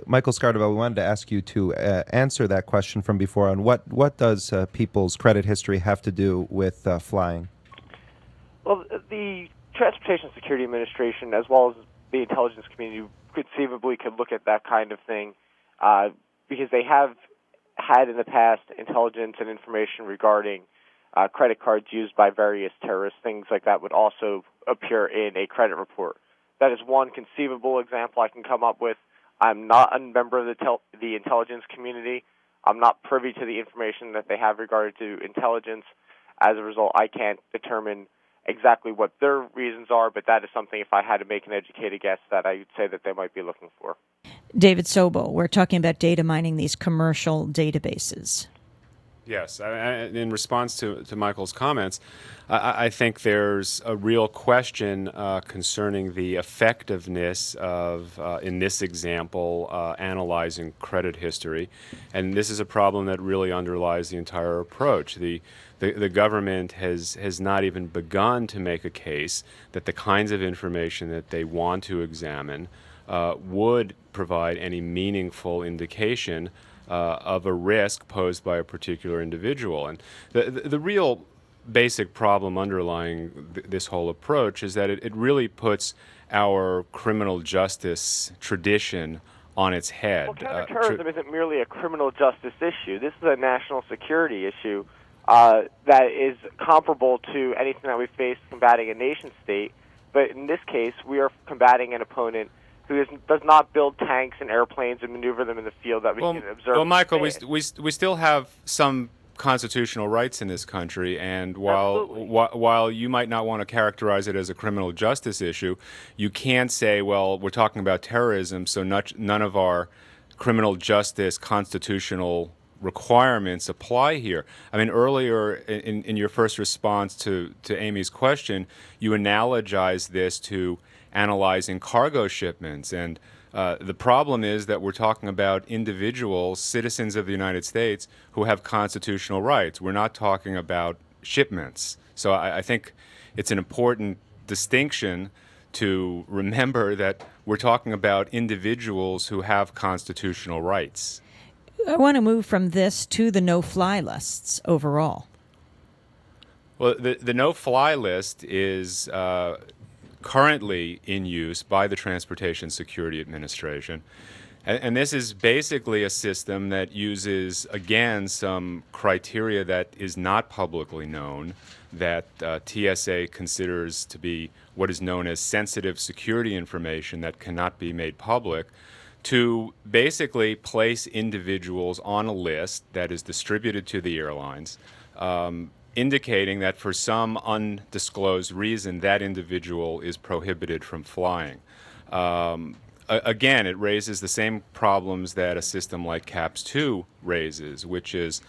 we wanted to ask you to answer that question from before on what does people's credit history have to do with flying? Well, the Transportation Security Administration, as well as the intelligence community, conceivably could look at that kind of thing because they have had in the past intelligence and information regarding credit cards used by various terrorists. Things like that would also appear in a credit report. That is one conceivable example I can come up with. I'm not a member of the intelligence community. I'm not privy to the information that they have regarding to intelligence. As a result, I can't determine exactly what their reasons are, but that is something, if I had to make an educated guess, that I would say that they might be looking for. David Sobel, we're talking about data mining these commercial databases. Yes, in response to Michael's comments, I think there's a real question concerning the effectiveness of, in this example, analyzing credit history. And this is a problem that really underlies the entire approach. The government has not even begun to make a case that the kinds of information that they want to examine would provide any meaningful indication of a risk posed by a particular individual. And the real basic problem underlying this whole approach is that it really puts our criminal justice tradition on its head. Well, counterterrorism isn't merely a criminal justice issue. This is a national security issue that is comparable to anything that we face combating a nation state. But in this case, we are combating an opponent who does not build tanks and airplanes and maneuver them in the field that we can observe. Well, Michael, we still have some constitutional rights in this country, and while you might not want to characterize it as a criminal justice issue, you can't say, well, we're talking about terrorism, so none of our criminal justice constitutional requirements apply here. I mean, earlier in your first response to Amy's question, you analogized this to analyzing cargo shipments. And the problem is that we're talking about individuals, citizens of the United States, who have constitutional rights. We're not talking about shipments. So I think it's an important distinction to remember that we're talking about individuals who have constitutional rights. I want to move from this to the no-fly lists overall. Well, the no-fly list is currently in use by the Transportation Security Administration. And this is basically a system that uses, again, some criteria that is not publicly known, that TSA considers to be what is known as sensitive security information that cannot be made public, to basically place individuals on a list that is distributed to the airlines, indicating that for some undisclosed reason that individual is prohibited from flying. Again, it raises the same problems that a system like CAPS-2 raises, which is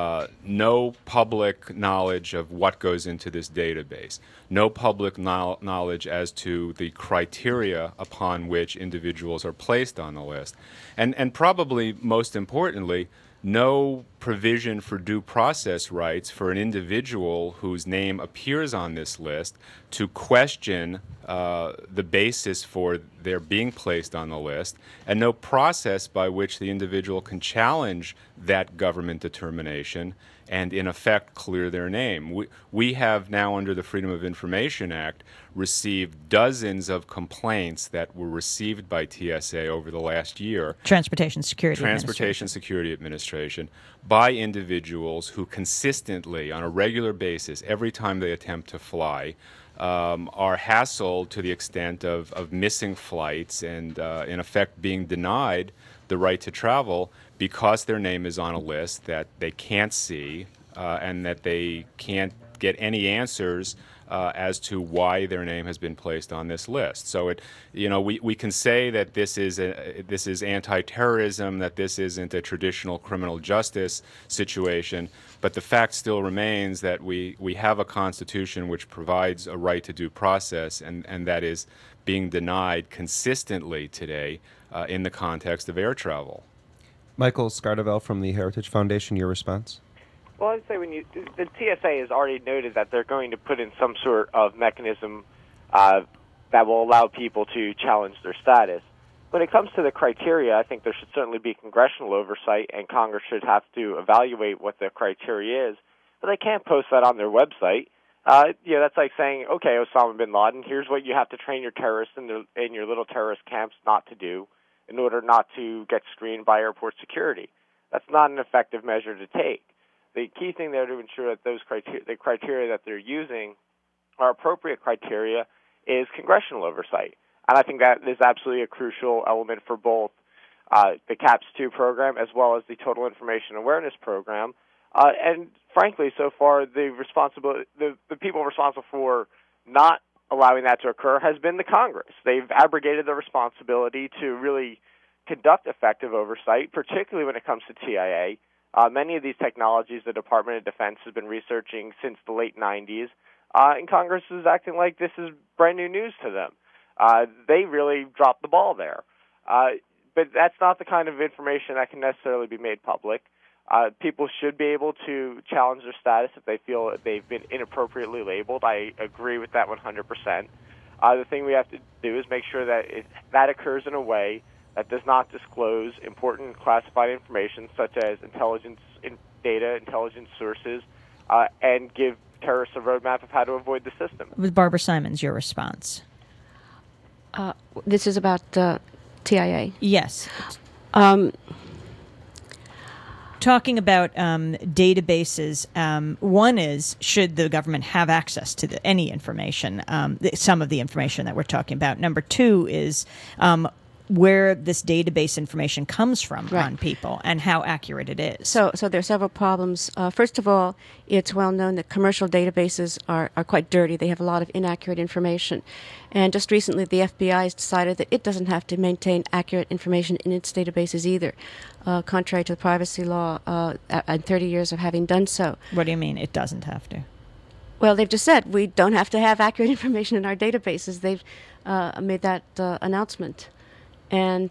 no public knowledge of what goes into this database, no public knowledge as to the criteria upon which individuals are placed on the list, and probably most importantly, no provision for due process rights for an individual whose name appears on this list to question the basis for their being placed on the list, and no process by which the individual can challenge that government determination and in effect clear their name. We have now, under the Freedom of Information Act, received dozens of complaints that were received by TSA over the last year. Transportation Security Administration by individuals who consistently, on a regular basis, every time they attempt to fly, are hassled to the extent of missing flights and, in effect, being denied the right to travel because their name is on a list that they can't see and that they can't get any answers as to why their name has been placed on this list. So we can say that this is anti-terrorism, that this isn't a traditional criminal justice situation, but the fact still remains that we have a constitution which provides a right to due process, and that is being denied consistently today in the context of air travel. Michael Scardavel from the Heritage Foundation, your response? Well, I'd say the TSA has already noted that they're going to put in some sort of mechanism that will allow people to challenge their status. When it comes to the criteria, I think there should certainly be congressional oversight, and Congress should have to evaluate what the criteria is. But they can't post that on their website. That's like saying, okay, Osama bin Laden, here's what you have to train your terrorists in your little terrorist camps not to do in order not to get screened by airport security. That's not an effective measure to take. The key thing there to ensure that the criteria that they're using are appropriate criteria is congressional oversight. And I think that is absolutely a crucial element for both the CAPS-2 program as well as the Total Information Awareness program. And frankly, so far, the people responsible for not allowing that to occur has been the Congress. They've abrogated the responsibility to really conduct effective oversight, particularly when it comes to TIA. Many of these technologies the Department of Defense has been researching since the late 90s, and Congress is acting like this is brand new news to them. They really dropped the ball there. But that's not the kind of information that can necessarily be made public. People should be able to challenge their status if they feel that they've been inappropriately labeled. I agree with that 100%. The thing we have to do is make sure that that occurs in a way that does not disclose important classified information such as intelligence sources, and give terrorists a roadmap of how to avoid the system. With Barbara Simons, your response. This is about TIA. Yes. Talking about databases, one is, should the government have access to any information, some of the information that we're talking about? Number two is where this database information comes from on people and how accurate it is. So there are several problems. First of all, it's well known that commercial databases are quite dirty. They have a lot of inaccurate information. And just recently, the FBI has decided that it doesn't have to maintain accurate information in its databases either, contrary to the privacy law, and 30 years of having done so. What do you mean it doesn't have to? Well, they've just said we don't have to have accurate information in our databases. They've made that announcement. And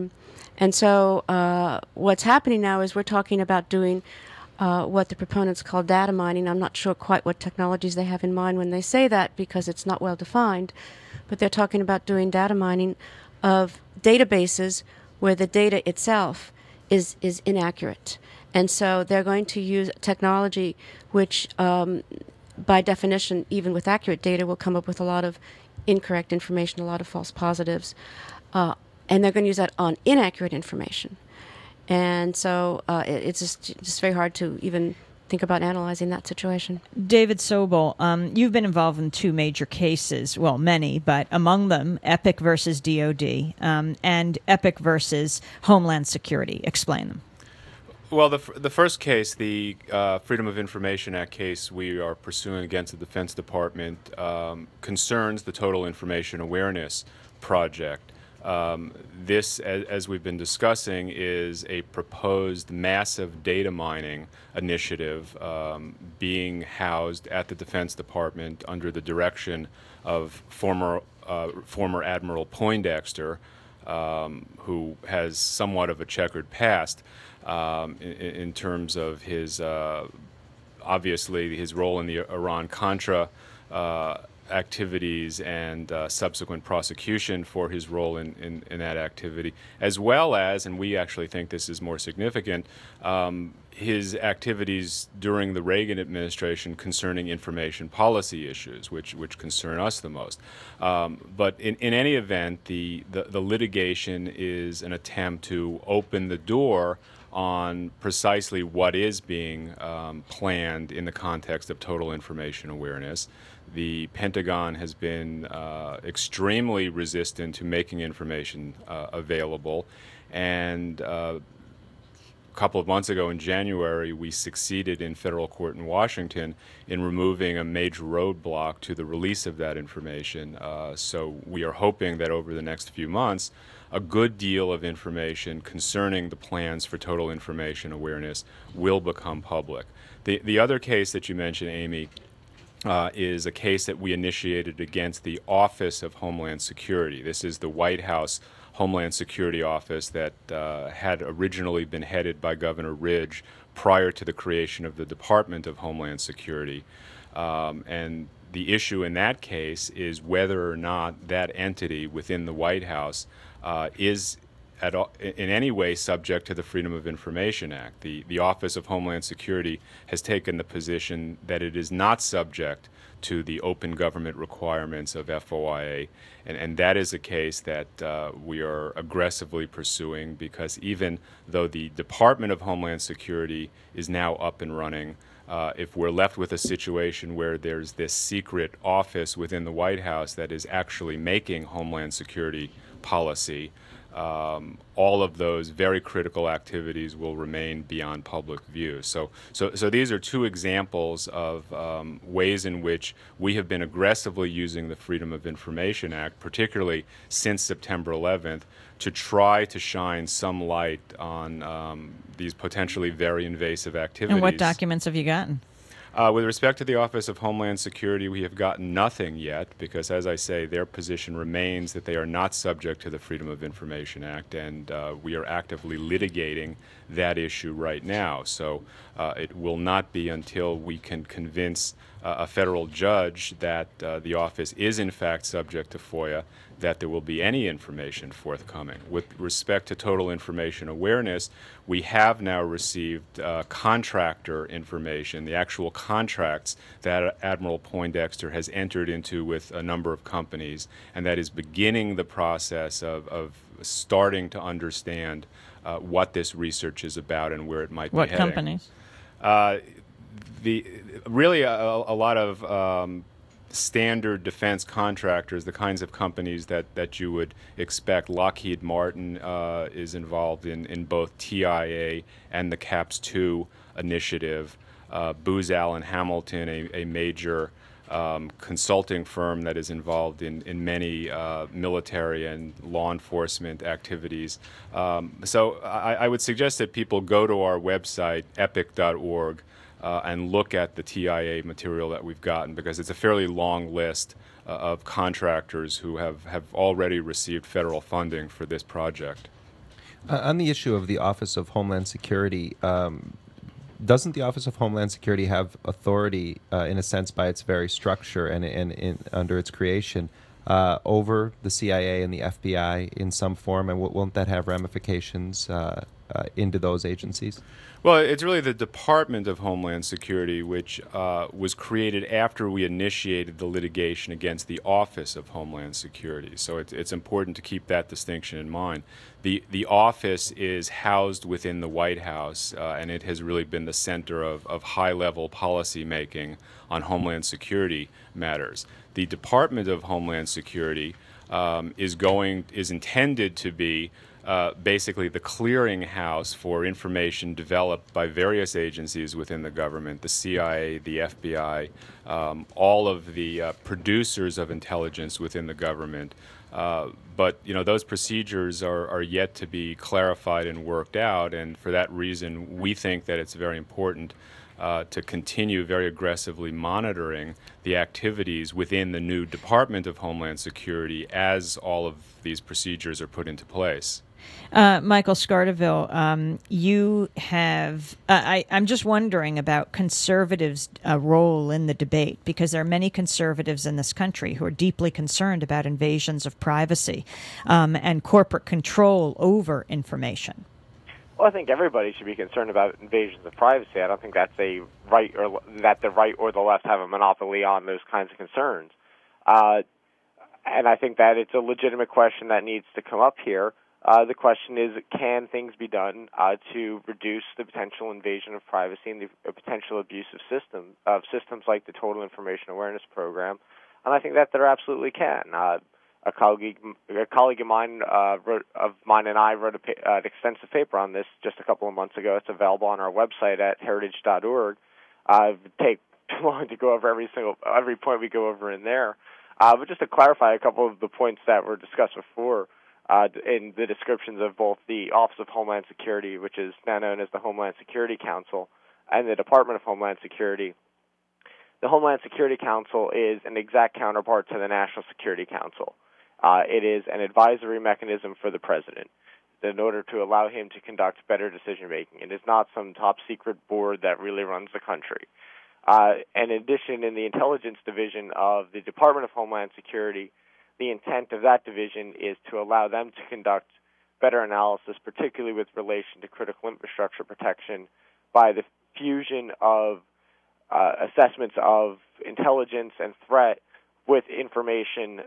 so what's happening now is we're talking about doing what the proponents call data mining. I'm not sure quite what technologies they have in mind when they say that because it's not well defined, but they're talking about doing data mining of databases where the data itself is inaccurate. And so they're going to use technology which, by definition, even with accurate data, will come up with a lot of incorrect information, a lot of false positives. and they're going to use that on inaccurate information. And so it's just very hard to even think about analyzing that situation. David Sobel, you've been involved in two major cases, well, many, but among them, Epic versus DOD and Epic versus Homeland Security. Explain them. Well, the first case, the Freedom of Information Act case we are pursuing against the Defense Department, concerns the Total Information Awareness Project. This, as we've been discussing, is a proposed massive data mining initiative being housed at the Defense Department under the direction of former Admiral Poindexter, who has somewhat of a checkered past in terms of his, obviously, his role in the Iran-Contra activities and subsequent prosecution for his role in that activity, as well as, and we actually think this is more significant, his activities during the Reagan administration concerning information policy issues, which concern us the most. But in any event, the litigation is an attempt to open the door on precisely what is being planned in the context of total information awareness. The Pentagon has been extremely resistant to making information available, and a couple of months ago in January, we succeeded in federal court in Washington in removing a major roadblock to the release of that information. So we are hoping that over the next few months, a good deal of information concerning the plans for total information awareness will become public. The other case that you mentioned, Amy, is a case that we initiated against the Office of Homeland Security. This is the White House Homeland Security Office that had originally been headed by Governor Ridge prior to the creation of the Department of Homeland Security. And the issue in that case is whether or not that entity within the White House is in any way subject to the Freedom of Information Act. The Office of Homeland Security has taken the position that it is not subject to the open government requirements of FOIA, and that is a case that we are aggressively pursuing, because even though the Department of Homeland Security is now up and running, if we're left with a situation where there's this secret office within the White House that is actually making Homeland Security policy, all of those very critical activities will remain beyond public view. So these are two examples of ways in which we have been aggressively using the Freedom of Information Act, particularly since September 11th, to try to shine some light on these potentially very invasive activities. And what documents have you gotten? With respect to the Office of Homeland Security, we have gotten nothing yet because, as I say, their position remains that they are not subject to the Freedom of Information Act, and we are actively litigating that issue right now. So it will not be until we can convince a federal judge that the office is in fact subject to FOIA that there will be any information forthcoming. With respect to total information awareness, we have now received contractor information, the actual contracts that Admiral Poindexter has entered into with a number of companies, and that is beginning the process of starting to understand what this research is about and where it might be heading. What companies? Really a lot of standard defense contractors, the kinds of companies that you would expect. Lockheed Martin is involved in both TIA and the CAPS 2 initiative. Booz Allen Hamilton, a major consulting firm that is involved in many military and law enforcement activities. So I would suggest that people go to our website, epic.org, and look at the TIA material that we've gotten, because it's a fairly long list of contractors who have already received federal funding for this project. On the issue of the Office of Homeland Security, doesn't the Office of Homeland Security have authority, in a sense, by its very structure and under its creation, over the CIA and the FBI in some form, and won't that have ramifications into those agencies? Well, it's really the Department of Homeland Security, which was created after we initiated the litigation against the Office of Homeland Security. So it's important to keep that distinction in mind. The office is housed within the White House, and it has really been the center of high-level policy making on Homeland Security matters. The Department of Homeland Security is intended to be basically the clearinghouse for information developed by various agencies within the government, the CIA, the FBI, all of the producers of intelligence within the government. But those procedures are yet to be clarified and worked out, and for that reason, we think that it's very important to continue very aggressively monitoring the activities within the new Department of Homeland Security as all of these procedures are put into place. Michael Scarteville, you have, I'm just wondering about conservatives' role in the debate, because there are many conservatives in this country who are deeply concerned about invasions of privacy and corporate control over information. Well, I think everybody should be concerned about invasions of privacy. I don't think that's a right or that the right or the left have a monopoly on those kinds of concerns. And I think that it's a legitimate question that needs to come up here. The question is, can things be done to reduce the potential invasion of privacy and the potential abuse of systems like the Total Information Awareness Program? And I think that there absolutely can. A colleague of mine and I wrote an extensive paper on this just a couple of months ago. It's available on our website at heritage.org. It would take too long to go over every point we go over in there. But just to clarify a couple of the points that were discussed before in the descriptions of both the Office of Homeland Security, which is now known as the Homeland Security Council, and the Department of Homeland Security. The Homeland Security Council is an exact counterpart to the National Security Council. It is an advisory mechanism for the president in order to allow him to conduct better decision-making. It is not some top-secret board that really runs the country. In addition, in the intelligence division of the Department of Homeland Security, the intent of that division is to allow them to conduct better analysis, particularly with relation to critical infrastructure protection, by the fusion of assessments of intelligence and threat with information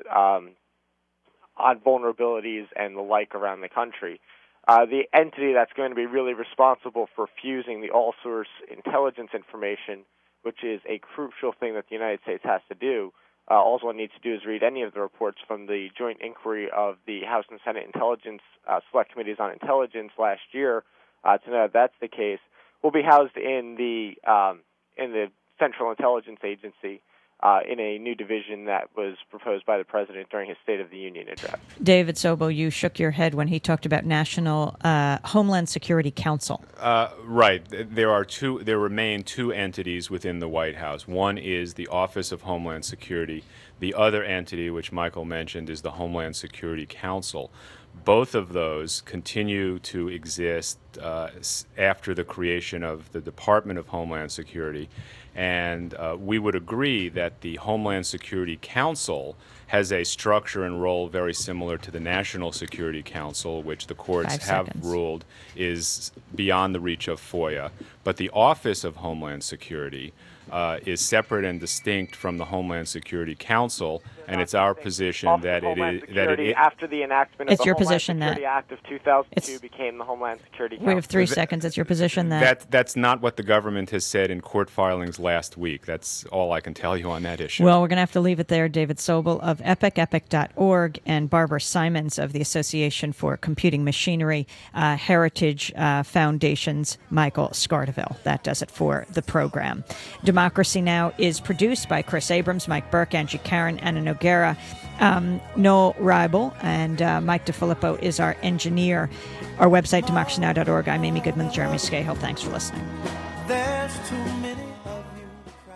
on vulnerabilities and the like around the country. The entity that's going to be really responsible for fusing the all-source intelligence information, which is a crucial thing that the United States has to do. All one needs to do is read any of the reports from the joint inquiry of the House and Senate Intelligence Select Committees on Intelligence last year to know that that's the case. Will be housed in the Central Intelligence Agency in a new division that was proposed by the president during his State of the Union address. David Sobel, you shook your head when he talked about National Homeland Security Council. Right. There remain two entities within the White House. One is the Office of Homeland Security. The other entity, which Michael mentioned, is the Homeland Security Council. Both of those continue to exist after the creation of the Department of Homeland Security. And we would agree that the Homeland Security Council has a structure and role very similar to the National Security Council, which the courts have ruled is beyond the reach of FOIA. But the Office of Homeland Security is separate and distinct from the Homeland Security Council, and it's our position that it is after the enactment of the Homeland Security that Act of 2002 became the Homeland Security Council. We have 3 seconds. It's your position that's not what the government has said in court filings last week. That's all I can tell you on that issue. Well, we're going to have to leave it there. David Sobel of epic.org, and Barbara Simons of the Association for Computing Machinery, Heritage Foundation's Michael Scarteville. That does it for the program. Democracy Now! Is produced by Chris Abrams, Mike Burke, Angie Karen, Anna Noguera, Noel Reibel, and Mike DeFilippo is our engineer. Our website, democracynow.org. I'm Amy Goodman, Jeremy Scahill. Thanks for listening. There's too many of you to cry.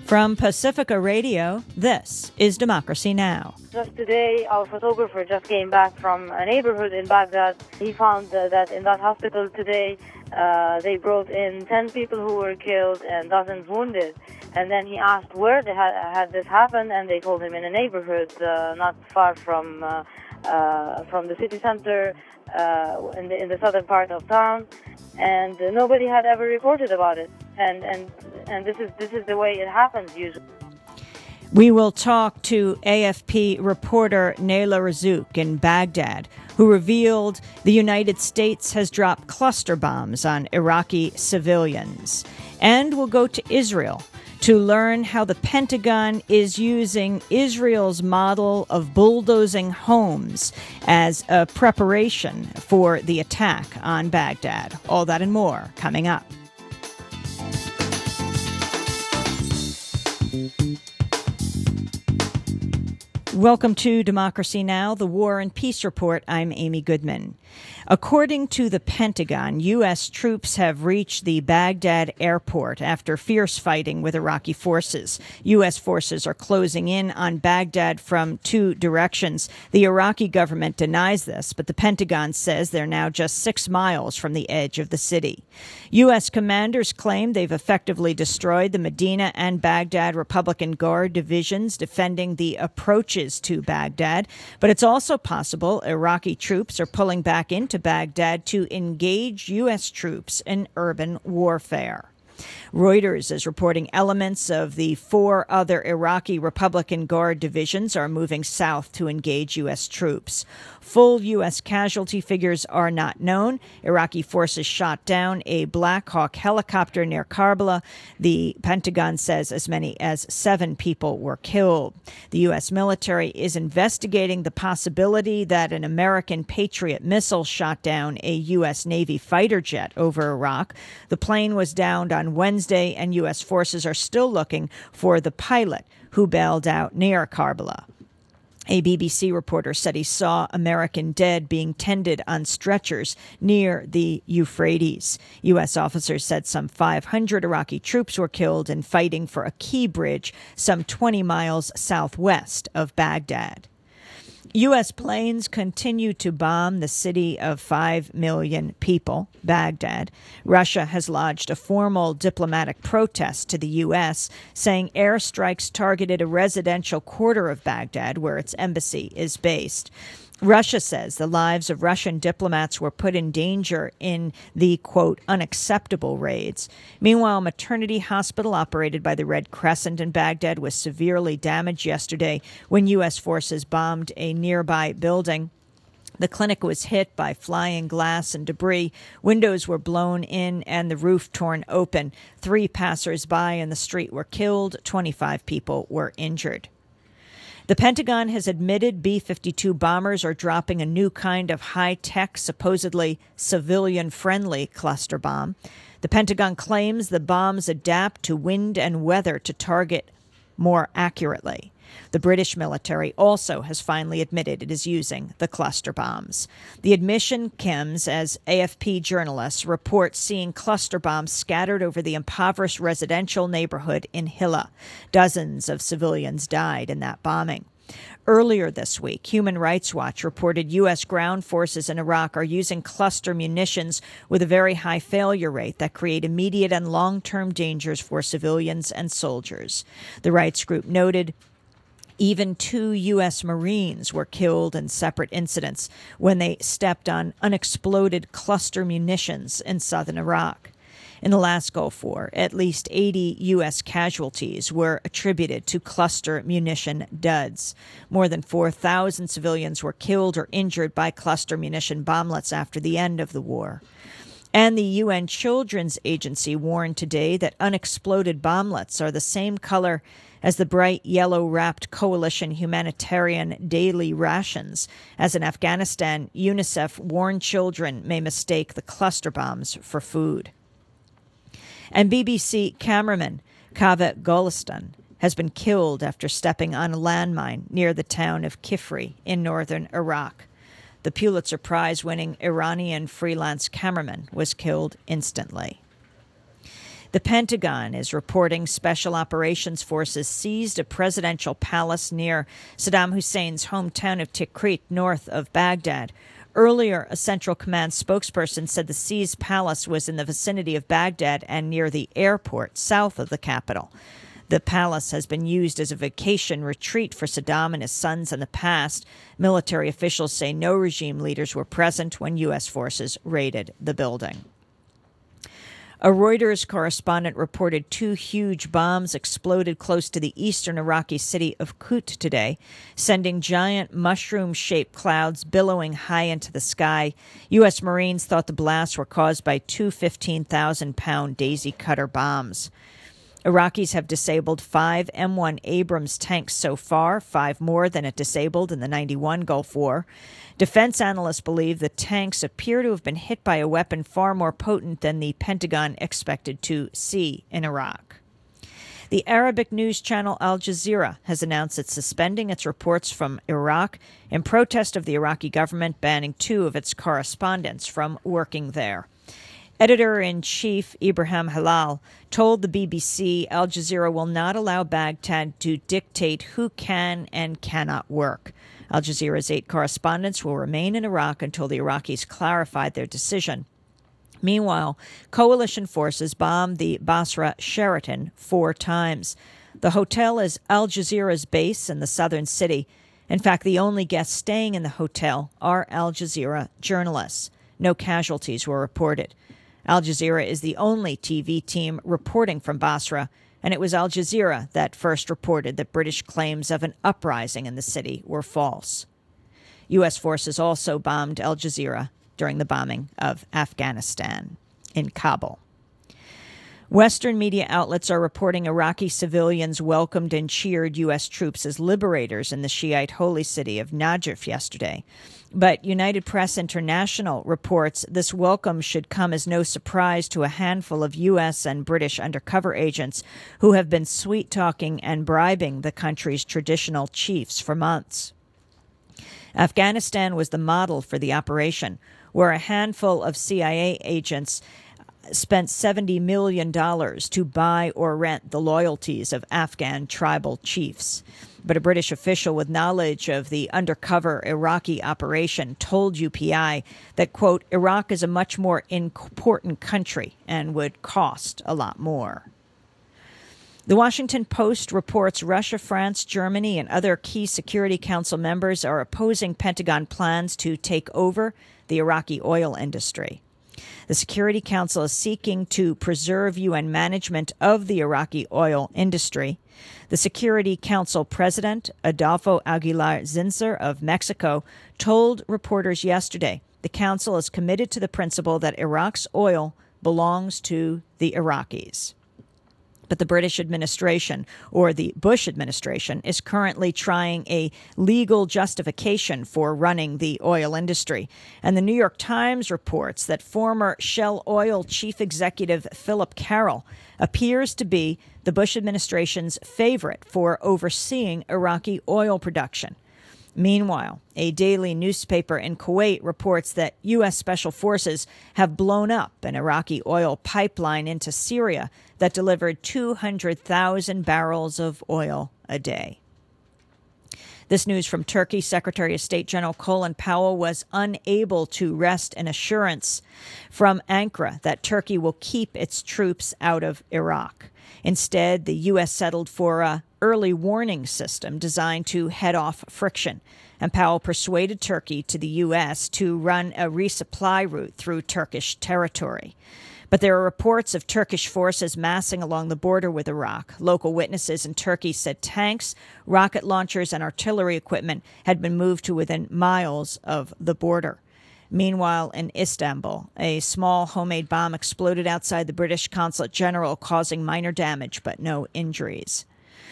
From Pacifica Radio, this is Democracy Now! Just today, our photographer just came back from a neighborhood in Baghdad. He found that in that hospital today, they brought in 10 people who were killed and dozens wounded. And then he asked where they had this happened, and they told him in a neighborhood not far from the city center in the southern part of town. And nobody had ever reported about it. And this is the way it happens usually. We will talk to AFP reporter Naila Razouk in Baghdad, who revealed the United States has dropped cluster bombs on Iraqi civilians. And we'll go to Israel to learn how the Pentagon is using Israel's model of bulldozing homes as a preparation for the attack on Baghdad. All that and more coming up. Welcome to Democracy Now!, the War and Peace Report. I'm Amy Goodman. According to the Pentagon, U.S. troops have reached the Baghdad airport after fierce fighting with Iraqi forces. U.S. forces are closing in on Baghdad from two directions. The Iraqi government denies this, but the Pentagon says they're now just 6 miles from the edge of the city. U.S. commanders claim they've effectively destroyed the Medina and Baghdad Republican Guard divisions defending the approaches to Baghdad, but it's also possible Iraqi troops are pulling back into Baghdad to engage U.S. troops in urban warfare. Reuters is reporting elements of the 4 other Iraqi Republican Guard divisions are moving south to engage U.S. troops. Full U.S. casualty figures are not known. Iraqi forces shot down a Black Hawk helicopter near Karbala. The Pentagon says as many as 7 people were killed. The U.S. military is investigating the possibility that an American Patriot missile shot down a U.S. Navy fighter jet over Iraq. The plane was downed on Wednesday, and U.S. forces are still looking for the pilot who bailed out near Karbala. A BBC reporter said he saw American dead being tended on stretchers near the Euphrates. U.S. officers said some 500 Iraqi troops were killed in fighting for a key bridge some 20 miles southwest of Baghdad. U.S. planes continue to bomb the city of 5 million people, Baghdad. Russia has lodged a formal diplomatic protest to the U.S., saying airstrikes targeted a residential quarter of Baghdad, where its embassy is based. Russia says the lives of Russian diplomats were put in danger in the, quote, unacceptable raids. Meanwhile, a maternity hospital operated by the Red Crescent in Baghdad was severely damaged yesterday when U.S. forces bombed a nearby building. The clinic was hit by flying glass and debris. Windows were blown in and the roof torn open. 3 passers-by in the street were killed. 25 people were injured. The Pentagon has admitted B-52 bombers are dropping a new kind of high-tech, supposedly civilian-friendly cluster bomb. The Pentagon claims the bombs adapt to wind and weather to target more accurately. The British military also has finally admitted it is using the cluster bombs. The admission comes as AFP journalists report seeing cluster bombs scattered over the impoverished residential neighborhood in Hilla. Dozens of civilians died in that bombing. Earlier this week, Human Rights Watch reported U.S. ground forces in Iraq are using cluster munitions with a very high failure rate that create immediate and long-term dangers for civilians and soldiers. The rights group noted even 2 U.S. Marines were killed in separate incidents when they stepped on unexploded cluster munitions in southern Iraq. In the last Gulf War, at least 80 U.S. casualties were attributed to cluster munition duds. More than 4,000 civilians were killed or injured by cluster munition bomblets after the end of the war. And the UN Children's Agency warned today that unexploded bomblets are the same color as the bright yellow-wrapped coalition humanitarian daily rations. As in Afghanistan, UNICEF warned children may mistake the cluster bombs for food. And BBC cameraman Kaveh Golestan has been killed after stepping on a landmine near the town of Kifri in northern Iraq. The Pulitzer Prize-winning Iranian freelance cameraman was killed instantly. The Pentagon is reporting Special Operations Forces seized a presidential palace near Saddam Hussein's hometown of Tikrit, north of Baghdad. Earlier, a Central Command spokesperson said the seized palace was in the vicinity of Baghdad and near the airport south of the capital. The palace has been used as a vacation retreat for Saddam and his sons in the past. Military officials say no regime leaders were present when U.S. forces raided the building. A Reuters correspondent reported 2 huge bombs exploded close to the eastern Iraqi city of Kut today, sending giant mushroom-shaped clouds billowing high into the sky. U.S. Marines thought the blasts were caused by 2 15,000-pound Daisy Cutter bombs. Iraqis have disabled 5 M1 Abrams tanks so far, 5 more than it disabled in the 91 Gulf War. Defense analysts believe the tanks appear to have been hit by a weapon far more potent than the Pentagon expected to see in Iraq. The Arabic news channel Al Jazeera has announced it's suspending its reports from Iraq in protest of the Iraqi government banning 2 of its correspondents from working there. Editor-in-chief Ibrahim Halal told the BBC Al Jazeera will not allow Baghdad to dictate who can and cannot work. Al Jazeera's 8 correspondents will remain in Iraq until the Iraqis clarify their decision. Meanwhile, coalition forces bombed the Basra Sheraton 4 times. The hotel is Al Jazeera's base in the southern city. In fact, the only guests staying in the hotel are Al Jazeera journalists. No casualties were reported. Al Jazeera is the only TV team reporting from Basra, and it was Al Jazeera that first reported that British claims of an uprising in the city were false. U.S. forces also bombed Al Jazeera during the bombing of Afghanistan in Kabul. Western media outlets are reporting Iraqi civilians welcomed and cheered U.S. troops as liberators in the Shiite holy city of Najaf yesterday. But United Press International reports this welcome should come as no surprise to a handful of U.S. and British undercover agents who have been sweet-talking and bribing the country's traditional chiefs for months. Afghanistan was the model for the operation, where a handful of CIA agents spent $70 million to buy or rent the loyalties of Afghan tribal chiefs. But a British official with knowledge of the undercover Iraqi operation told UPI that, quote, Iraq is a much more important country and would cost a lot more. The Washington Post reports Russia, France, Germany, and other key Security Council members are opposing Pentagon plans to take over the Iraqi oil industry. The Security Council is seeking to preserve UN management of the Iraqi oil industry. The Security Council President, Adolfo Aguilar Zinser of Mexico, told reporters yesterday the Council is committed to the principle that Iraq's oil belongs to the Iraqis. But the British administration, or the Bush administration, is currently trying a legal justification for running the oil industry. And the New York Times reports that former Shell Oil chief executive Philip Carroll appears to be the Bush administration's favorite for overseeing Iraqi oil production. Meanwhile, a daily newspaper in Kuwait reports that U.S. Special Forces have blown up an Iraqi oil pipeline into Syria that delivered 200,000 barrels of oil a day. This news from Turkey. Secretary of State General Colin Powell was unable to wrest an assurance from Ankara that Turkey will keep its troops out of Iraq. Instead, the U.S. settled for a early warning system designed to head off friction, and Powell persuaded Turkey to the U.S. to run a resupply route through Turkish territory. But there are reports of Turkish forces massing along the border with Iraq. Local witnesses in Turkey said tanks, rocket launchers, and artillery equipment had been moved to within miles of the border. Meanwhile, in Istanbul, a small homemade bomb exploded outside the British Consulate General, causing minor damage but no injuries.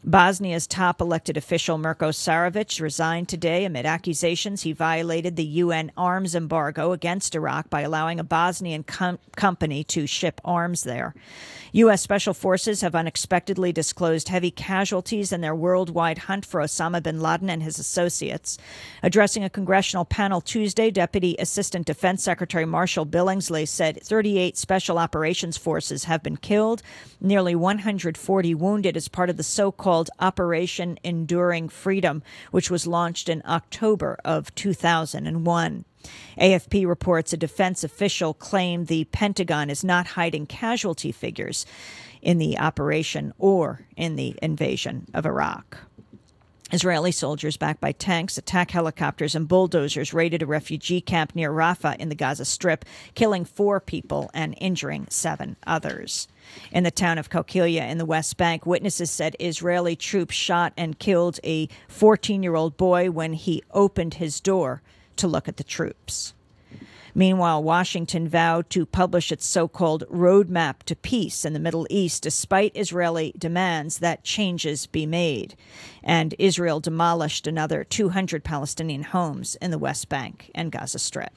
Bosnia's top elected official Mirko Sarovic resigned today amid accusations he violated the UN arms embargo against Iraq by allowing a Bosnian company to ship arms there. U.S. Special Forces have unexpectedly disclosed heavy casualties in their worldwide hunt for Osama bin Laden and his associates. Addressing a congressional panel Tuesday, Deputy Assistant Defense Secretary Marshall Billingsley said 38 Special Operations Forces have been killed, nearly 140 wounded as part of the so-called Operation Enduring Freedom, which was launched in October of 2001. AFP reports a defense official claimed the Pentagon is not hiding casualty figures in the operation or in the invasion of Iraq. Israeli soldiers backed by tanks, attack helicopters, and bulldozers raided a refugee camp near Rafah in the Gaza Strip, killing 4 people and injuring 7 others. In the town of Kaukilia in the West Bank, witnesses said Israeli troops shot and killed a 14-year-old boy when he opened his door to look at the troops. Meanwhile, Washington vowed to publish its so-called roadmap to peace in the Middle East, despite Israeli demands that changes be made. And Israel demolished another 200 Palestinian homes in the West Bank and Gaza Strip.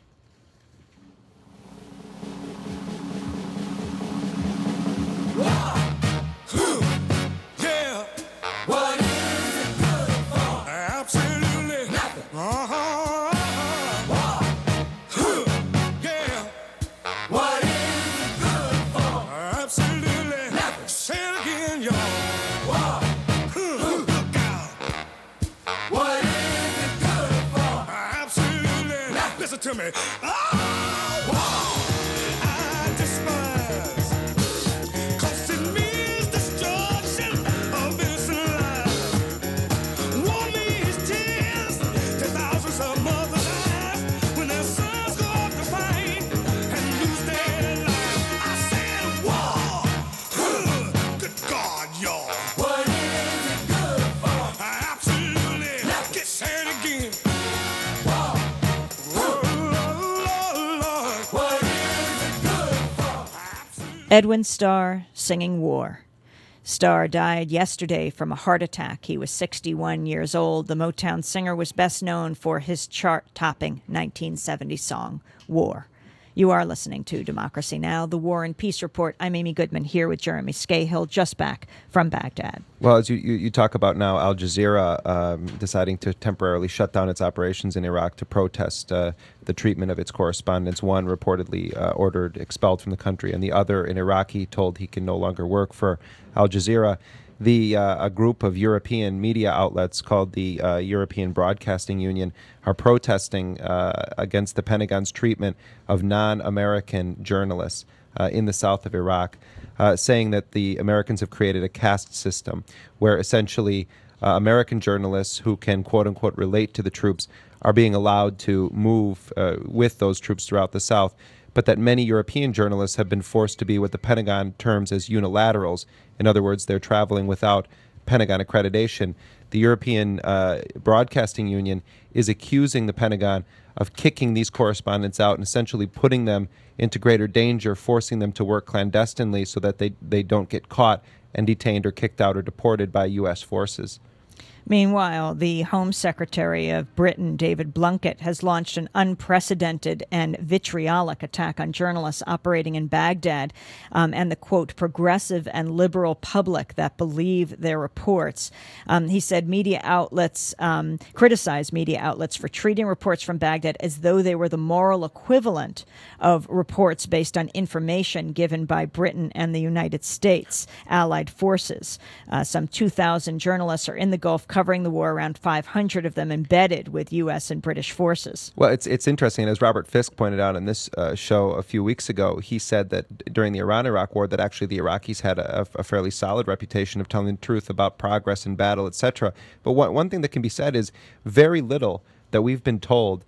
Yeah. What is it good for? Absolutely nothing. Yeah. What is it good for? Absolutely nothing. Say it again, y'all. Look out. What is it good for? Absolutely nothing. Listen to me. I despise. 'Cause it means destruction of innocent lives. War means tears to thousands of mothers' eyes when their sons go off to fight and lose their lives. I said war. Good God, y'all. What is it good for? Absolutely. Get said again. War. Lord. What is it good for? Edwin Starr singing War. Starr died yesterday from a heart attack. He was 61 years old. The Motown singer was best known for his chart-topping 1970 song, War. You are listening to Democracy Now!, the War and Peace Report. I'm Amy Goodman here with Jeremy Scahill, just back from Baghdad. Well, as you talk about now, Al Jazeera deciding to temporarily shut down its operations in Iraq to protest the treatment of its correspondents. One reportedly ordered expelled from the country, and the other, an Iraqi, told he can no longer work for Al Jazeera. A group of European media outlets called the European Broadcasting Union are protesting against the Pentagon's treatment of non-American journalists in the south of Iraq, saying that the Americans have created a caste system where essentially American journalists who can, quote-unquote, relate to the troops are being allowed to move with those troops throughout the South, but that many European journalists have been forced to be what the Pentagon terms as unilaterals. In other words, they're traveling without Pentagon accreditation. The European Broadcasting Union is accusing the Pentagon of kicking these correspondents out and essentially putting them into greater danger, forcing them to work clandestinely so that they don't get caught and detained or kicked out or deported by U.S. forces. Meanwhile, the Home Secretary of Britain, David Blunkett, has launched an unprecedented and vitriolic attack on journalists operating in Baghdad and the, quote, progressive and liberal public that believe their reports. He said media outlets criticized media outlets for treating reports from Baghdad as though they were the moral equivalent of reports based on information given by Britain and the United States allied forces. Some 2,000 journalists are in the Gulf covering the war, around 500 of them embedded with U.S. and British forces. Well, it's interesting. As Robert Fisk pointed out in this show a few weeks ago, he said that during the Iran-Iraq war that actually the Iraqis had a fairly solid reputation of telling the truth about progress in battle, etc. But one thing that can be said is very little that we've been told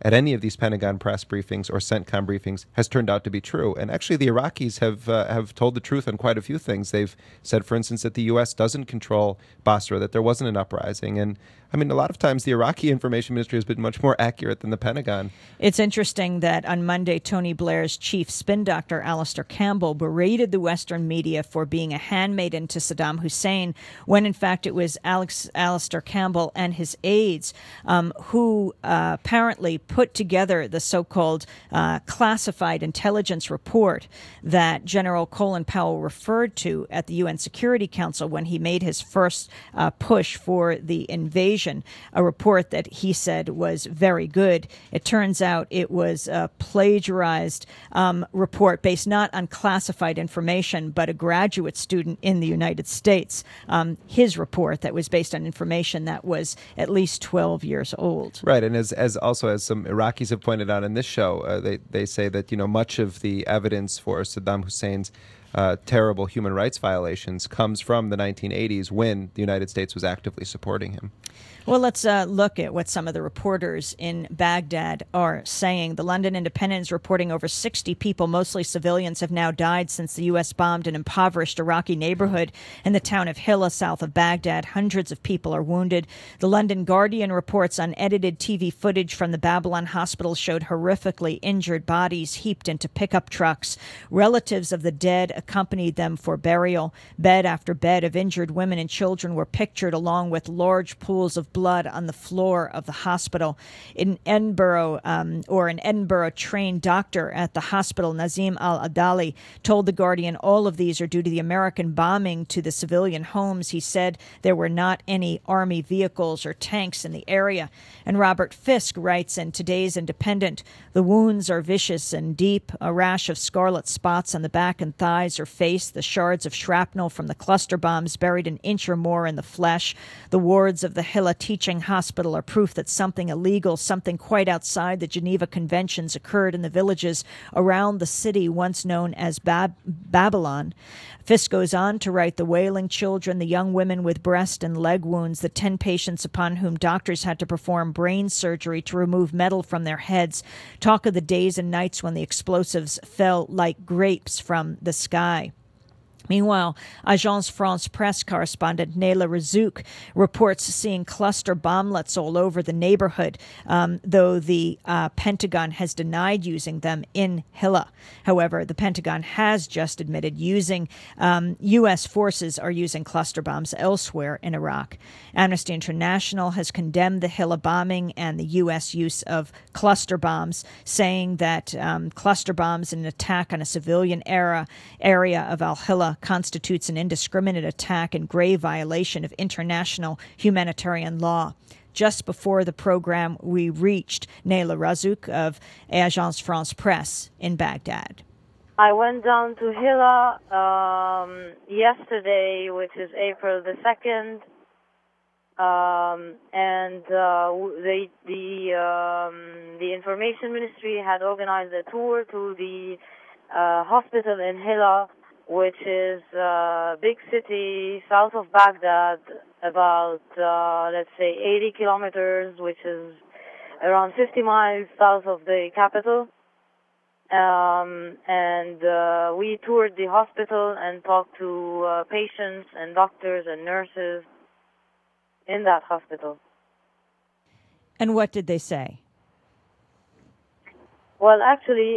at any of these Pentagon press briefings or CENTCOM briefings has turned out to be true. And actually, the Iraqis have told the truth on quite a few things. They've said, for instance, that the U.S. doesn't control Basra, that there wasn't an uprising. And I mean, a lot of times the Iraqi information ministry has been much more accurate than the Pentagon. It's interesting that on Monday, Tony Blair's chief spin doctor, Alastair Campbell, berated the Western media for being a handmaiden to Saddam Hussein, when in fact it was Alastair Campbell and his aides who apparently put together the so-called classified intelligence report that General Colin Powell referred to at the UN Security Council when he made his first push for the invasion. A report that he said was very good. It turns out it was a plagiarized report based not on classified information, but a graduate student in the United States. His report that was based on information that was at least 12 years old. Right, and as some Iraqis have pointed out in this show, they say that much of the evidence for Saddam Hussein's terrible human rights violations comes from the 1980s when the United States was actively supporting him. Well, let's look at what some of the reporters in Baghdad are saying. The London Independent is reporting over 60 people, mostly civilians, have now died since the U.S. bombed an impoverished Iraqi neighborhood in the town of Hilla, south of Baghdad. Hundreds of people are wounded. The London Guardian reports unedited TV footage from the Babylon hospital showed horrifically injured bodies heaped into pickup trucks. Relatives of the dead accompanied them for burial. Bed after bed of injured women and children were pictured, along with large pools of blood on the floor of the hospital. In Edinburgh, an Edinburgh-trained doctor at the hospital, Nazim Al-Adali, told The Guardian all of these are due to the American bombing to the civilian homes. He said there were not any army vehicles or tanks in the area. And Robert Fisk writes in today's Independent, the wounds are vicious and deep, a rash of scarlet spots on the back and thighs or face, the shards of shrapnel from the cluster bombs buried an inch or more in the flesh. The wards of the Hilla Teaching Hospital are proof that something illegal, something quite outside the Geneva Conventions occurred in the villages around the city once known as Babylon. Fisk goes on to write the wailing children, the young women with breast and leg wounds, the 10 patients upon whom doctors had to perform brain surgery to remove metal from their heads. Talk of the days and nights when the explosives fell like grapes from the sky. Meanwhile, Agence France-Presse correspondent Nayla Razouk reports seeing cluster bomblets all over the neighborhood, though the Pentagon has denied using them in Hilla. However, the Pentagon has just admitted U.S. forces are using cluster bombs elsewhere in Iraq. Amnesty International has condemned the Hilla bombing and the U.S. use of cluster bombs, saying that cluster bombs in an attack on a civilian area of Al-Hilla constitutes an indiscriminate attack and grave violation of international humanitarian law. Just before the program, we reached Nayla Razouk of Agence France-Presse in Baghdad. I went down to Hilla yesterday, which is April the 2nd, and the information ministry had organized a tour to the hospital in Hilla, which is a big city south of Baghdad, about, let's say, 80 kilometers, which is around 50 miles south of the capital. And we toured the hospital and talked to patients and doctors and nurses in that hospital. And what did they say? Well, actually,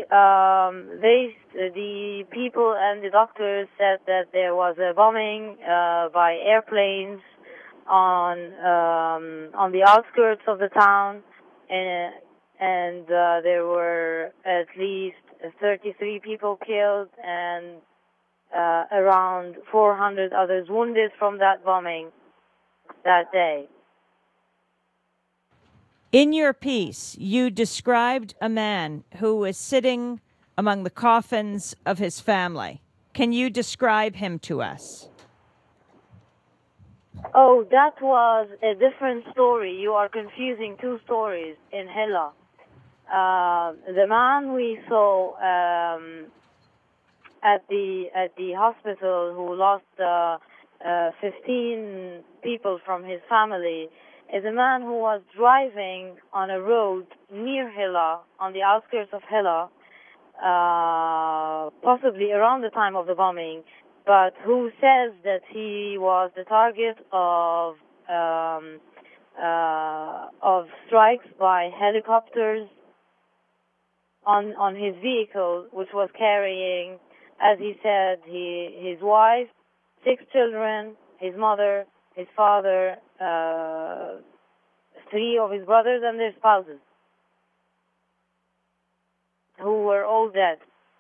the people and the doctors said that there was a bombing by airplanes on the outskirts of the town, and there were at least 33 people killed and around 400 others wounded from that bombing that day. In your piece, you described a man who was sitting among the coffins of his family. Can you describe him to us? Oh, that was a different story. You are confusing two stories in Hilla. The man we saw at the hospital who lost 15 people from his family is a man who was driving on a road near Hilla, on the outskirts of Hilla, possibly around the time of the bombing, but who says that he was the target of strikes by helicopters on his vehicle, which was carrying, as he said, his wife, 6 children, his mother, his father, 3 of his brothers, and their spouses, who were all dead.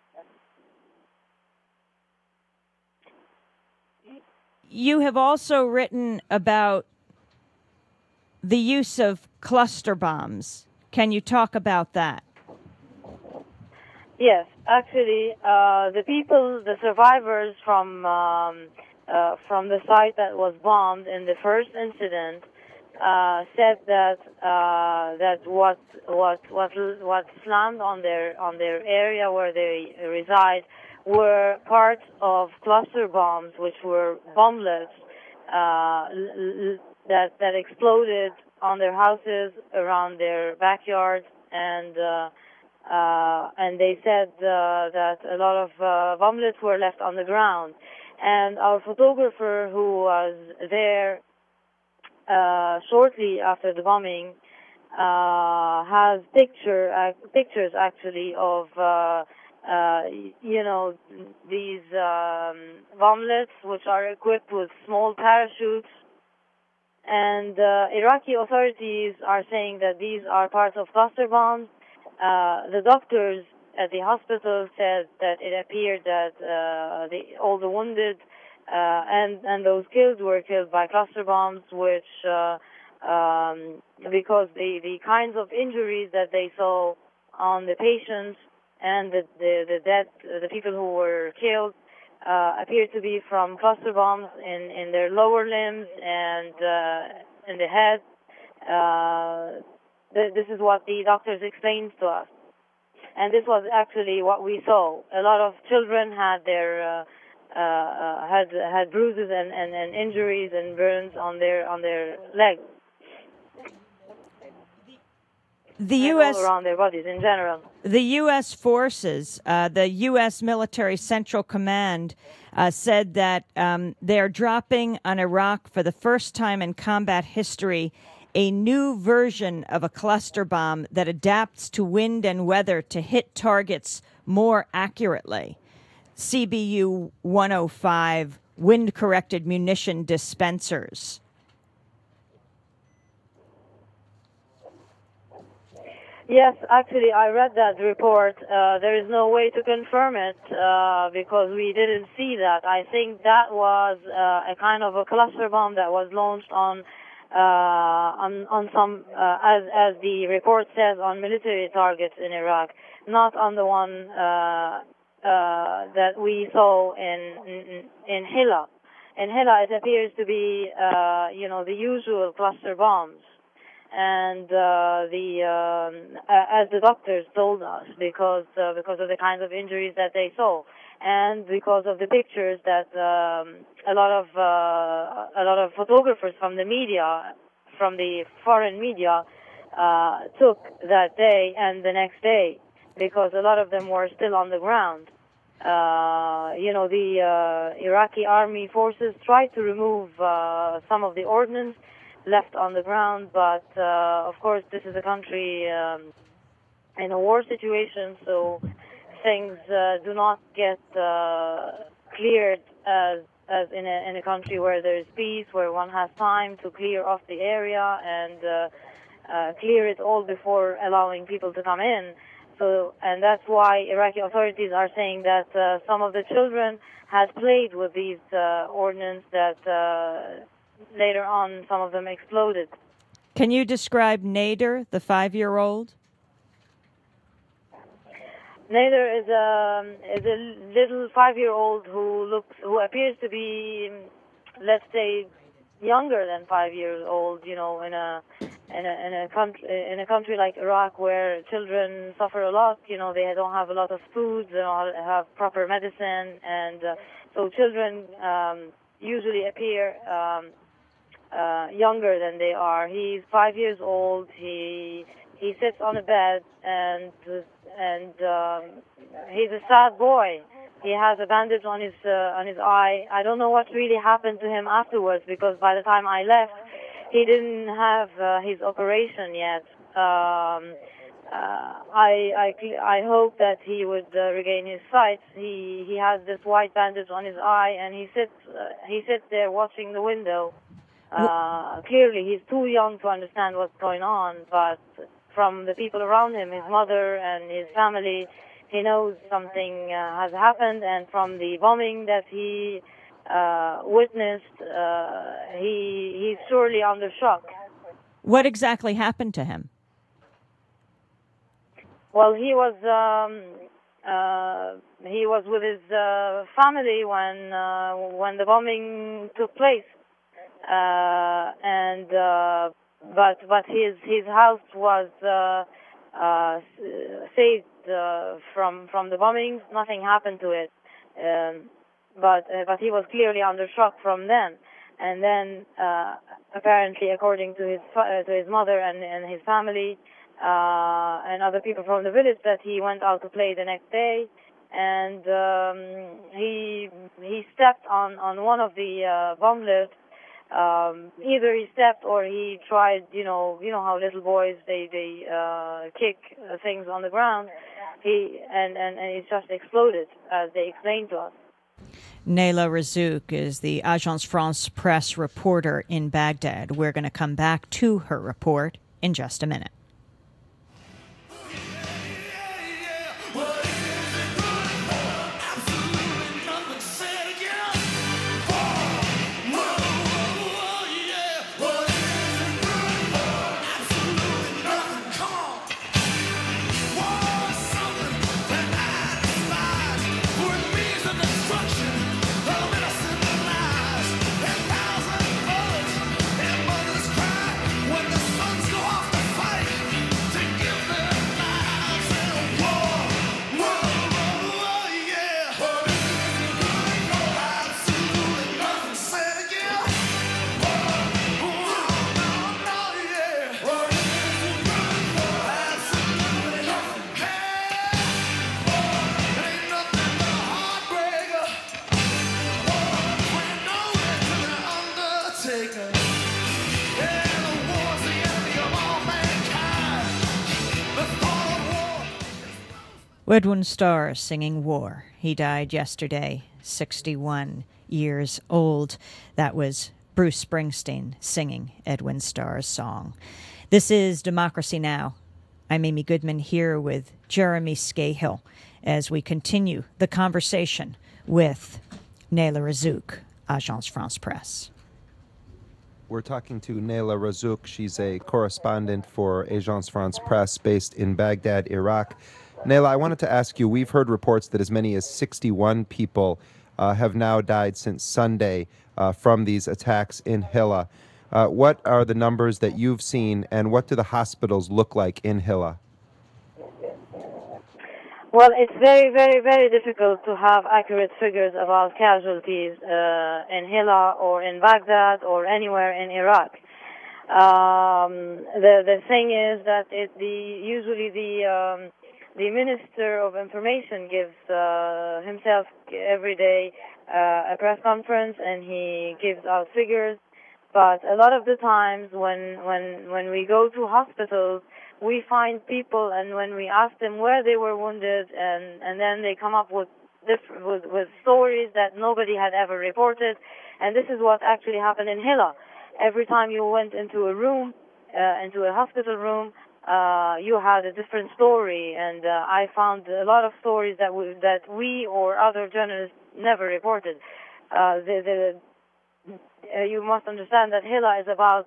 You have also written about the use of cluster bombs. Can you talk about that? Yes, actually, the survivors from the site that was bombed in the first incident said that what slammed on their area where they reside were parts of cluster bombs, which were bomblets that exploded on their houses, around their backyards, and they said that a lot of bomblets were left on the ground. And our photographer, who was there shortly after the bombing, has pictures actually of these bomblets, which are equipped with small parachutes. And Iraqi authorities are saying that these are parts of cluster bombs. The doctors at the hospital said that it appeared that all the wounded and those killed were killed by cluster bombs, which because the kinds of injuries that they saw on the patients and the people who were killed appeared to be from cluster bombs in their lower limbs and in the head. This is what the doctors explained to us, and this was actually what we saw. A lot of children had their had bruises and injuries and burns on their legs. The U.S. all around their bodies in general. The U.S. forces, the U.S. Military Central Command, said that they're dropping on Iraq for the first time in combat history a new version of a cluster bomb that adapts to wind and weather to hit targets more accurately. CBU 105 wind-corrected munition dispensers. Yes, actually, I read that report. There is no way to confirm it because we didn't see that. I think that was a kind of a cluster bomb that was launched on some, as the report says, on military targets in Iraq, not on the one that we saw in Hilla. In Hilla, it appears to be, the usual cluster bombs. And as the doctors told us, because of the kinds of injuries that they saw, and because of the pictures that a lot of photographers from the media, from the foreign media, took that day and the next day, because a lot of them were still on the ground. The Iraqi army forces tried to remove some of the ordnance left on the ground, but of course this is a country in a war situation, so things do not get cleared as in a country where there is peace, where one has time to clear off the area and clear it all before allowing people to come in. So, and that's why Iraqi authorities are saying that some of the children had played with these ordnance that later on some of them exploded. Can you describe Nader, the 5-year-old? Nader is a little 5-year-old who appears to be, let's say, younger than 5 years old. In a country like Iraq where children suffer a lot. They don't have a lot of food, they don't have proper medicine, and so children usually appear younger than they are. He's 5 years old. He sits on a bed, and he's a sad boy. He has a bandage on his eye. I don't know what really happened to him afterwards, because by the time I left, he didn't have his operation yet. I hope that he would regain his sight. He has this white bandage on his eye, and he sits there watching the window. Clearly, he's too young to understand what's going on, but from the people around him, his mother and his family, he knows something has happened, and from the bombing that he witnessed, he's surely under shock. What exactly happened to him? Well, he was with his family when the bombing took place, but his house was saved from the bombings. Nothing happened to it, but he was clearly under shock from then. And then apparently, according to his mother and his family and other people from the village, that he went out to play the next day, and he stepped on one of the bomb lifts. Either he stepped or he tried, you know how little boys they kick things on the ground. And it just exploded, as they explained to us. Naila Razouk is the Agence France Presse reporter in Baghdad. We're going to come back to her report in just a minute. Edwin Starr singing War. He died yesterday, 61 years old. That was Bruce Springsteen singing Edwin Starr's song. This is Democracy Now! I'm Amy Goodman here with Jeremy Scahill as we continue the conversation with Naila Razouk, Agence France Presse. We're talking to Naila Razouk. She's a correspondent for Agence France Presse based in Baghdad, Iraq. Naila, I wanted to ask you, we've heard reports that as many as 61 people have now died since Sunday from these attacks in Hilla. What are the numbers that you've seen, and what do the hospitals look like in Hilla? Well, it's very, very, very difficult to have accurate figures about casualties in Hilla or in Baghdad or anywhere in Iraq. The thing is that usually the Minister of Information gives himself every day a press conference, and he gives out figures. But a lot of the times when we go to hospitals, we find people, and when we ask them where they were wounded, and then they come up with stories that nobody had ever reported. And this is what actually happened in Hilla. Every time you went into a room, into a hospital room, you had a different story, and I found a lot of stories that we or other journalists never reported. You must understand that Hilla is about,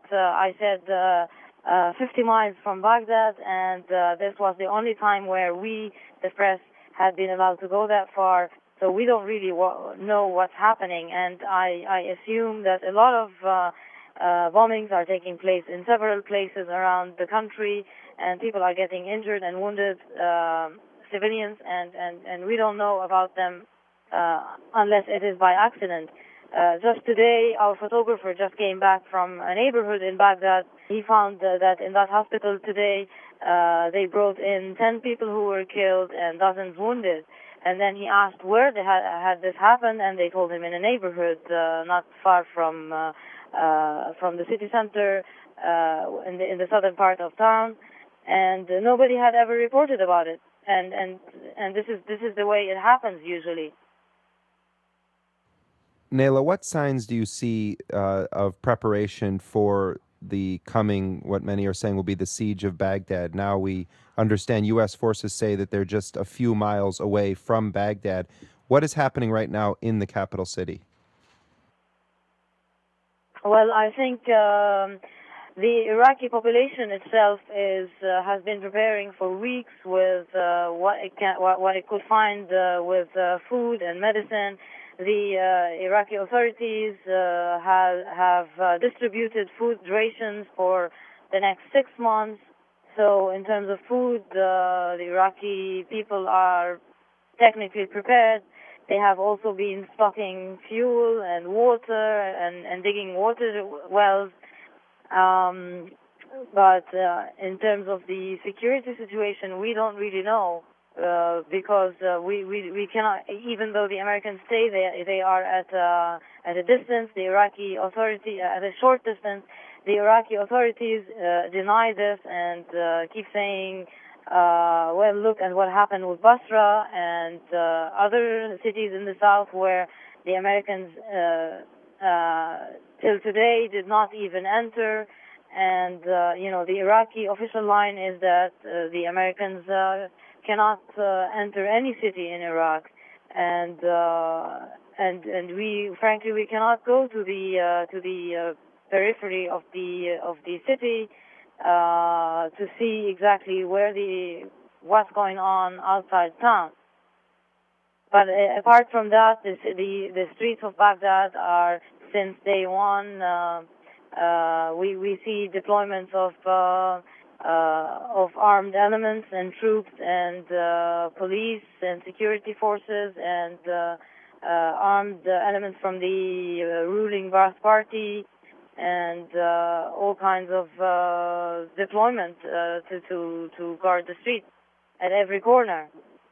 50 miles from Baghdad, and this was the only time where we, the press, had been allowed to go that far. So we don't really know what's happening, and I assume that a lot of bombings are taking place in several places around the country, and people are getting injured and wounded, civilians, and we don't know about them unless it is by accident. Just today, our photographer just came back from a neighborhood in Baghdad. He found that in that hospital today, they brought in 10 people who were killed and dozens wounded. And then he asked where they had this happened, and they told him in a neighborhood not far from the city center in the southern part of town. And nobody had ever reported about it. And this is the way it happens usually. Naila, what signs do you see of preparation for the coming, what many are saying will be the siege of Baghdad? Now we understand U.S. forces say that they're just a few miles away from Baghdad. What is happening right now in the capital city? Well, I think the Iraqi population itself has been preparing for weeks with what it could find with food and medicine. The Iraqi authorities have distributed food rations for the next 6 months. So in terms of food, the Iraqi people are technically prepared. They have also been stocking fuel and water and digging water wells. But in terms of the security situation, we don't really know. Because we cannot, even though the Americans say they are at a distance, the Iraqi authority at a short distance, the Iraqi authorities deny this and keep saying, well, look at what happened with Basra and other cities in the south where the Americans till today did not even enter. And the Iraqi official line is that the Americans cannot enter any city in Iraq, and we frankly we cannot go to the periphery of the city to see exactly what's going on outside town. But apart from that, the streets of Baghdad are since day one. We see deployments of armed elements and troops and police and security forces and armed elements from the ruling Ba'ath Party and all kinds of deployment to guard the streets at every corner.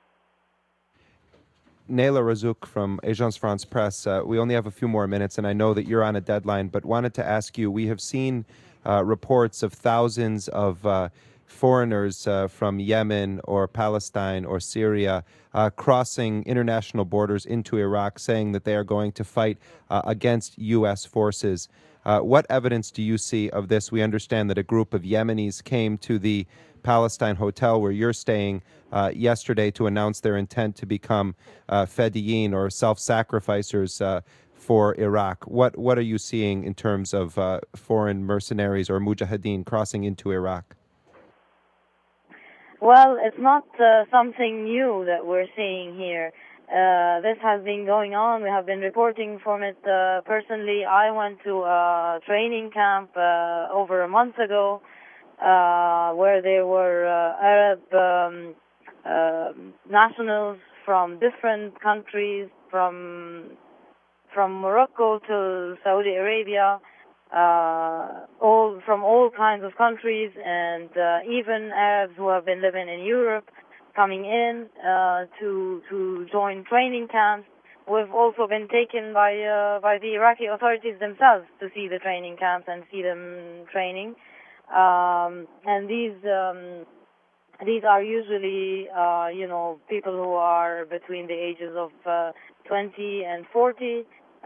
Naila Razouk from Agence France Presse. We only have a few more minutes, and I know that you're on a deadline, but wanted to ask you, we have seen reports of thousands of foreigners from Yemen or Palestine or Syria crossing international borders into Iraq, saying that they are going to fight against U.S. forces. What evidence do you see of this? We understand that a group of Yemenis came to the Palestine hotel where you're staying yesterday to announce their intent to become fedayeen or self-sacrificers for Iraq. What are you seeing in terms of foreign mercenaries or mujahideen crossing into Iraq? Well, it's not something new that we're seeing here. This has been going on. We have been reporting from it personally. I went to a training camp over a month ago where there were Arab nationals from different countries, from Morocco to Saudi Arabia, from all kinds of countries, and even Arabs who have been living in Europe coming in to join training camps. We've also been taken by the Iraqi authorities themselves to see the training camps and see them training. And these are usually people who are between the ages of 20 and 40.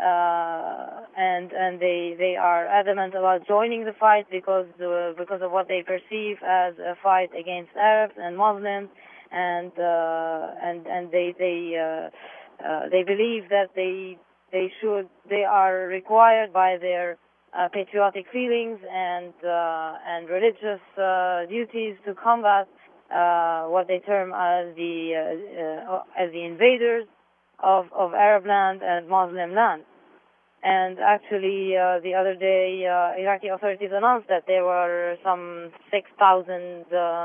And they are adamant about joining the fight because of what they perceive as a fight against Arabs and Muslims, and they believe that they are required by their patriotic feelings and religious duties to combat what they term as the invaders of Arab land and Muslim land. And actually, the other day, Iraqi authorities announced that there were some 6,000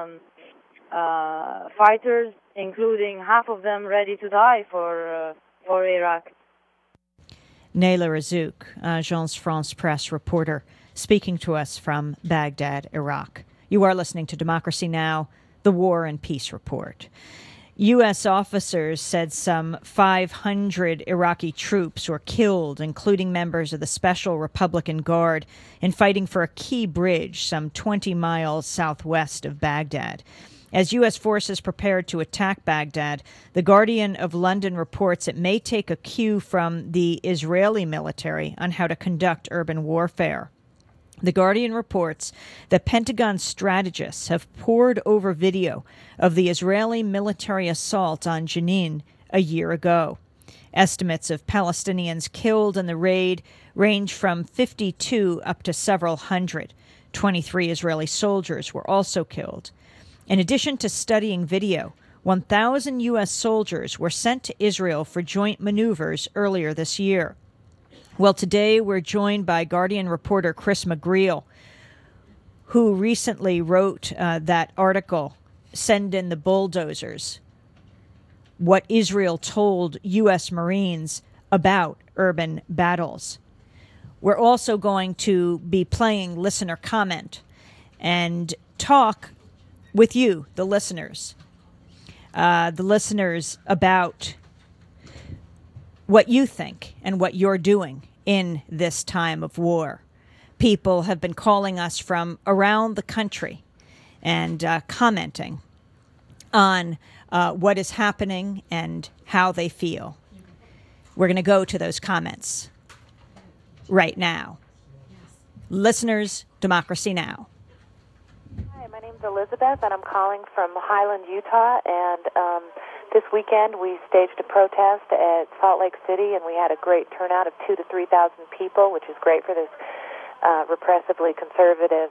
fighters, including half of them ready to die for Iraq. Naila Razouk, Agence France Presse reporter, speaking to us from Baghdad, Iraq. You are listening to Democracy Now!, the War and Peace Report. U.S. officers said some 500 Iraqi troops were killed, including members of the Special Republican Guard, in fighting for a key bridge some 20 miles southwest of Baghdad. As U.S. forces prepared to attack Baghdad, The Guardian of London reports it may take a cue from the Israeli military on how to conduct urban warfare. The Guardian reports that Pentagon strategists have pored over video of the Israeli military assault on Jenin a year ago. Estimates of Palestinians killed in the raid range from 52 up to several hundred. 23 Israeli soldiers were also killed. In addition to studying video, 1,000 U.S. soldiers were sent to Israel for joint maneuvers earlier this year. Well, today we're joined by Guardian reporter Chris McGreal, who recently wrote that article, Send in the Bulldozers, what Israel told U.S. Marines about urban battles. We're also going to be playing listener comment and talk with you, the listeners about what you think and what you're doing in this time of war. People have been calling us from around the country and commenting on what is happening and how they feel. We're going to go to those comments right now. Listeners, Democracy Now! Hi, my name's Elizabeth, and I'm calling from Highland, Utah, and this weekend, we staged a protest at Salt Lake City, and we had a great turnout of 2,000 to 3,000 people, which is great for this repressively conservative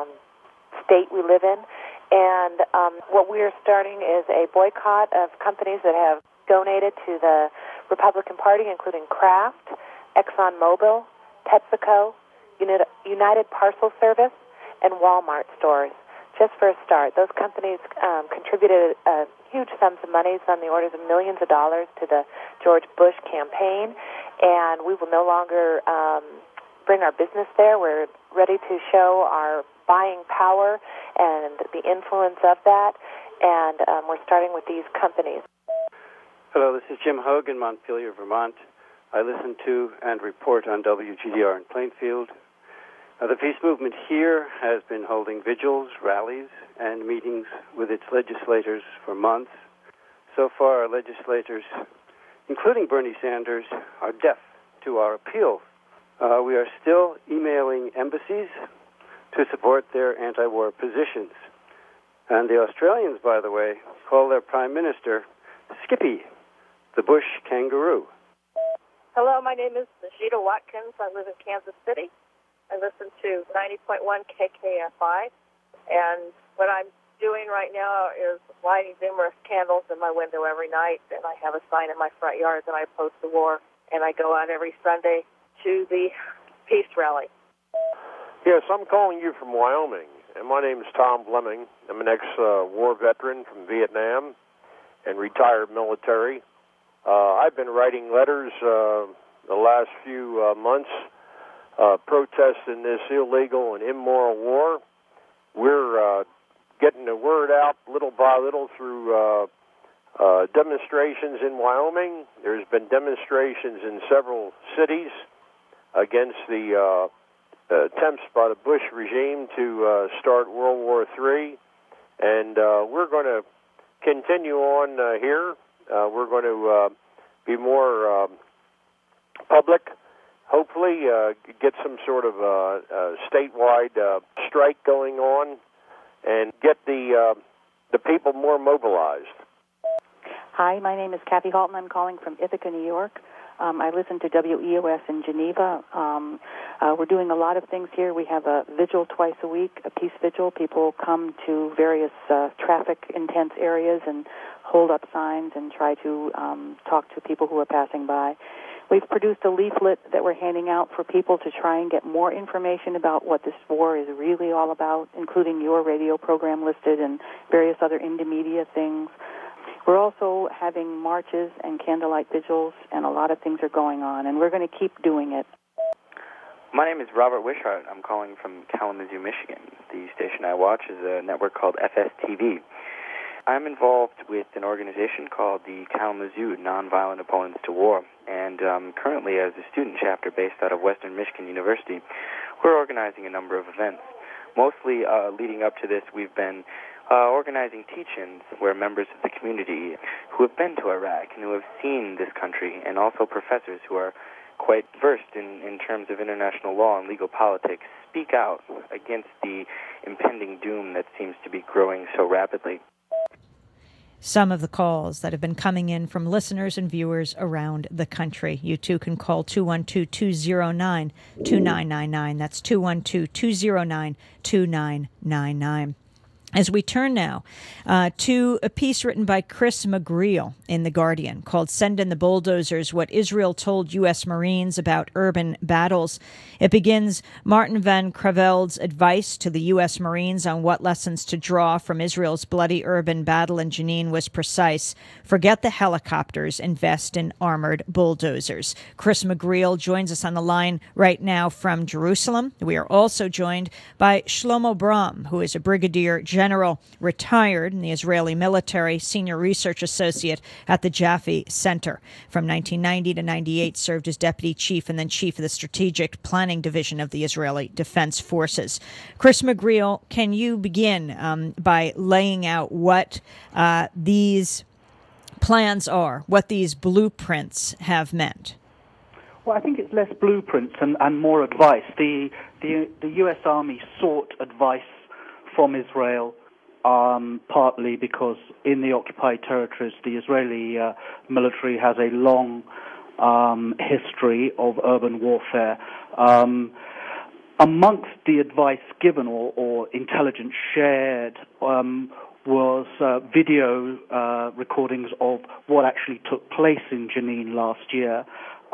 state we live in. And what we are starting is a boycott of companies that have donated to the Republican Party, including Kraft, ExxonMobil, PepsiCo, United Parcel Service, and Walmart stores. Just for a start, those companies contributed huge sums of money, on the orders of millions of dollars, to the George Bush campaign, and we will no longer bring our business there. We're ready to show our buying power and the influence of that, and we're starting with these companies. Hello, this is Jim Hogue in Montpelier, Vermont. I listen to and report on WGDR in Plainfield. The peace movement here has been holding vigils, rallies, and meetings with its legislators for months. So far, our legislators, including Bernie Sanders, are deaf to our appeals. We are still emailing embassies to support their anti-war positions. And the Australians, by the way, call their Prime Minister Skippy, the Bush kangaroo. Hello, my name is Najita Watkins. I live in Kansas City. I listen to 90.1 KKFI, and what I'm doing right now is lighting numerous candles in my window every night, and I have a sign in my front yard that I oppose the war, and I go out every Sunday to the peace rally. Yes, I'm calling you from Wyoming, and my name is Tom Fleming. I'm an ex-war veteran from Vietnam and retired military. I've been writing letters the last few months protesting this illegal and immoral war. We're getting the word out little by little through demonstrations in Wyoming. There's been demonstrations in several cities against the attempts by the Bush regime to start World War III. And we're going to continue on here. We're going to be more public. Hopefully get some sort of statewide strike going on and get the people more mobilized. Hi, my name is Kathy Halton. I'm calling from Ithaca, New York. I listen to WEOS in Geneva. We're doing a lot of things here. We have a vigil twice a week, a peace vigil. People come to various traffic-intense areas and hold up signs and try to talk to people who are passing by. We've produced a leaflet that we're handing out for people to try and get more information about what this war is really all about, including your radio program listed and various other indie media things. We're also having marches and candlelight vigils, and a lot of things are going on, and we're going to keep doing it. My name is Robert Wishart. I'm calling from Kalamazoo, Michigan. The station I watch is a network called FSTV. I'm involved with an organization called the Kalamazoo Nonviolent Opponents to War, and currently as a student chapter based out of Western Michigan University, we're organizing a number of events. Mostly leading up to this, we've been organizing teach-ins where members of the community who have been to Iraq and who have seen this country, and also professors who are quite versed in terms of international law and legal politics, speak out against the impending doom that seems to be growing so rapidly. Some of the calls that have been coming in from listeners and viewers around the country. You too can call 212-209-2999. That's 212-209-2999. As we turn now to a piece written by Chris McGreal in The Guardian called Send in the Bulldozers, What Israel Told U.S. Marines About Urban Battles. It begins, Martin van Creveld's advice to the U.S. Marines on what lessons to draw from Israel's bloody urban battle in Jenin was precise. Forget the helicopters, invest in armored bulldozers. Chris McGreal joins us on the line right now from Jerusalem. We are also joined by Shlomo Bram, who is a brigadier general, retired in the Israeli military, senior research associate at the Jaffe Center. From 1990 to 98, served as deputy chief and then chief of the strategic planning division of the Israeli Defense Forces. Chris McGreal, can you begin by laying out what these plans are, what these blueprints have meant? Well, I think it's less blueprints and more advice. The U.S. Army sought advice from Israel, partly because in the occupied territories, the Israeli military has a long history of urban warfare. Amongst the advice given or intelligence shared was video recordings of what actually took place in Jenin last year.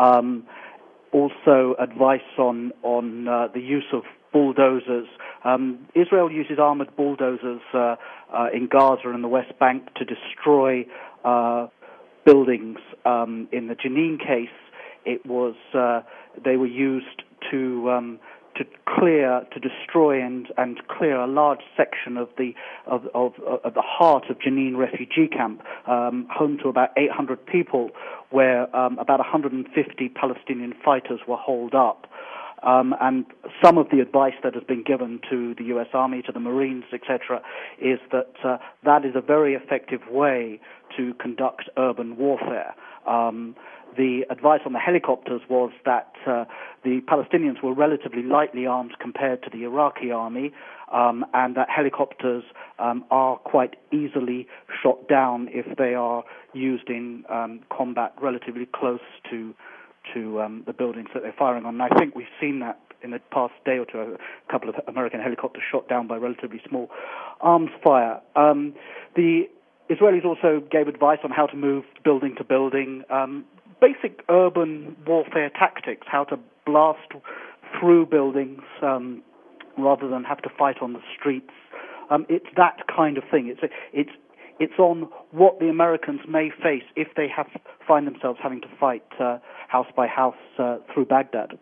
Also advice on the use of bulldozers. Israel uses armored bulldozers in Gaza and the West Bank to destroy buildings. In the Jenin case, it was they were used to destroy and clear a large section of the heart of Jenin refugee camp, home to about 800 people, where about 150 Palestinian fighters were holed up. And some of the advice that has been given to the U.S. Army, to the Marines, etc., is that that is a very effective way to conduct urban warfare. The advice on the helicopters was that the Palestinians were relatively lightly armed compared to the Iraqi army, and that helicopters are quite easily shot down if they are used in combat relatively close to the buildings that they're firing on. And I think we've seen that in the past day or two, a couple of American helicopters shot down by relatively small arms fire. The Israelis also gave advice on how to move building to building, basic urban warfare tactics, how to blast through buildings rather than have to fight on the streets. It's that kind of thing. It's on what the Americans may face if they find themselves having to fight house by house through Baghdad.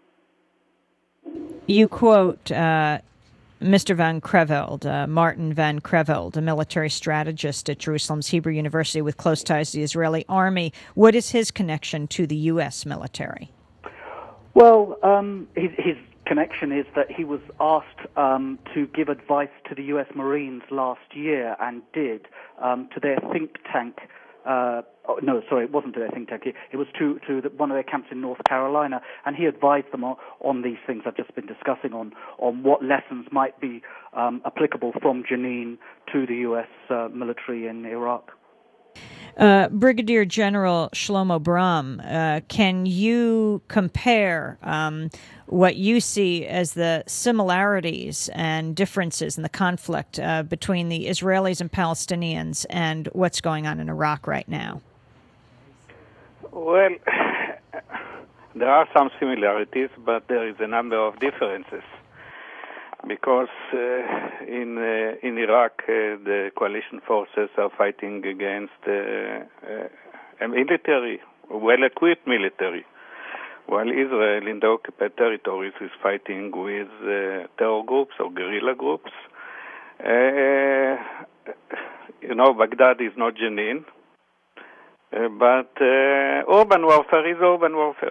You quote Mr. van Creveld, Martin van Creveld, a military strategist at Jerusalem's Hebrew University with close ties to the Israeli army. What is his connection to the U.S. military? Well, his connection is that he was asked to give advice to the U.S. Marines last year and did, to their think tank. It wasn't to their think tank. It was to one of their camps in North Carolina, and he advised them on these things I've just been discussing, on what lessons might be applicable from Jenin to the U.S. military in Iraq. Brigadier General Shlomo Bram, can you compare what you see as the similarities and differences in the conflict between the Israelis and Palestinians and what's going on in Iraq right now? Well, there are some similarities, but there is a number of differences. because in Iraq the coalition forces are fighting against a military, well-equipped military, while Israel in the occupied territories is fighting with terror groups or guerrilla groups. Baghdad is not Jenin, but urban warfare is urban warfare.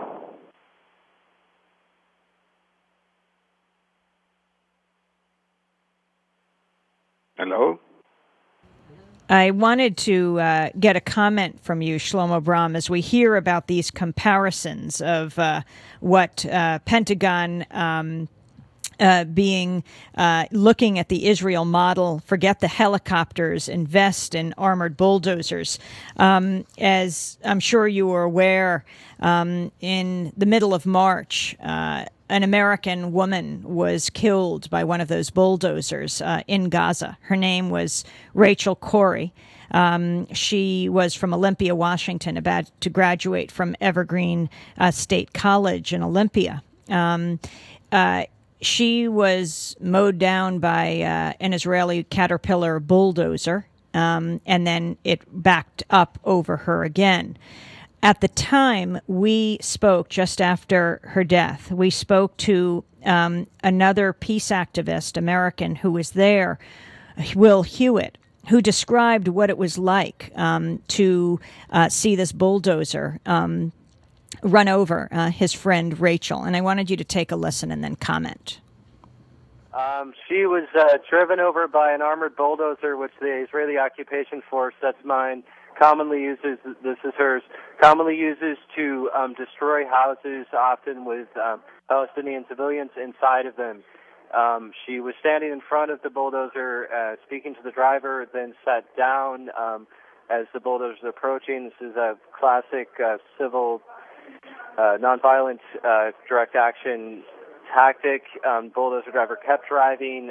Hello? I wanted to get a comment from you, Shlomo Brahm, as we hear about these comparisons of what Pentagon looking at the Israel model, forget the helicopters, invest in armored bulldozers. As I'm sure you are aware, in the middle of March, an American woman was killed by one of those bulldozers in Gaza. Her name was Rachel Corrie. She was from Olympia, Washington, about to graduate from Evergreen State College in Olympia. She was mowed down by an Israeli Caterpillar bulldozer, and then it backed up over her again. At the time we spoke, just after her death, we spoke to another peace activist, American, who was there, Will Hewitt, who described what it was like to see this bulldozer run over his friend Rachel. And I wanted you to take a listen and then comment. She was driven over by an armored bulldozer, which the Israeli occupation force, that's mine, commonly uses, this is hers, commonly uses to destroy houses, often with Palestinian civilians inside of them. She was standing in front of the bulldozer, speaking to the driver, then sat down as the bulldozer was approaching. This is a classic civil, nonviolent direct action tactic. Bulldozer driver kept driving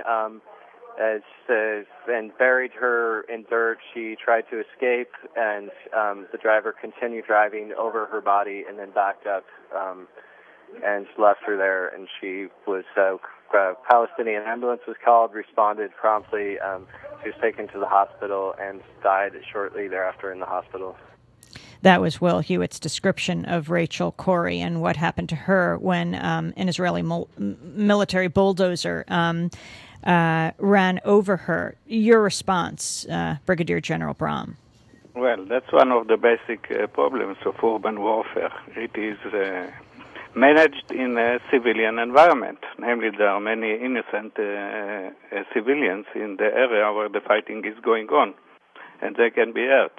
and buried her in dirt. She tried to escape, and the driver continued driving over her body and then backed up and left her there. And she was, a Palestinian ambulance was called, responded promptly. She was taken to the hospital and died shortly thereafter in the hospital. That was Will Hewitt's description of Rachel Corrie and what happened to her when an Israeli military bulldozer ran over her. Your response, Brigadier General Brahm? Well, that's one of the basic problems of urban warfare. It is managed in a civilian environment. Namely, there are many innocent civilians in the area where the fighting is going on, and they can be hurt.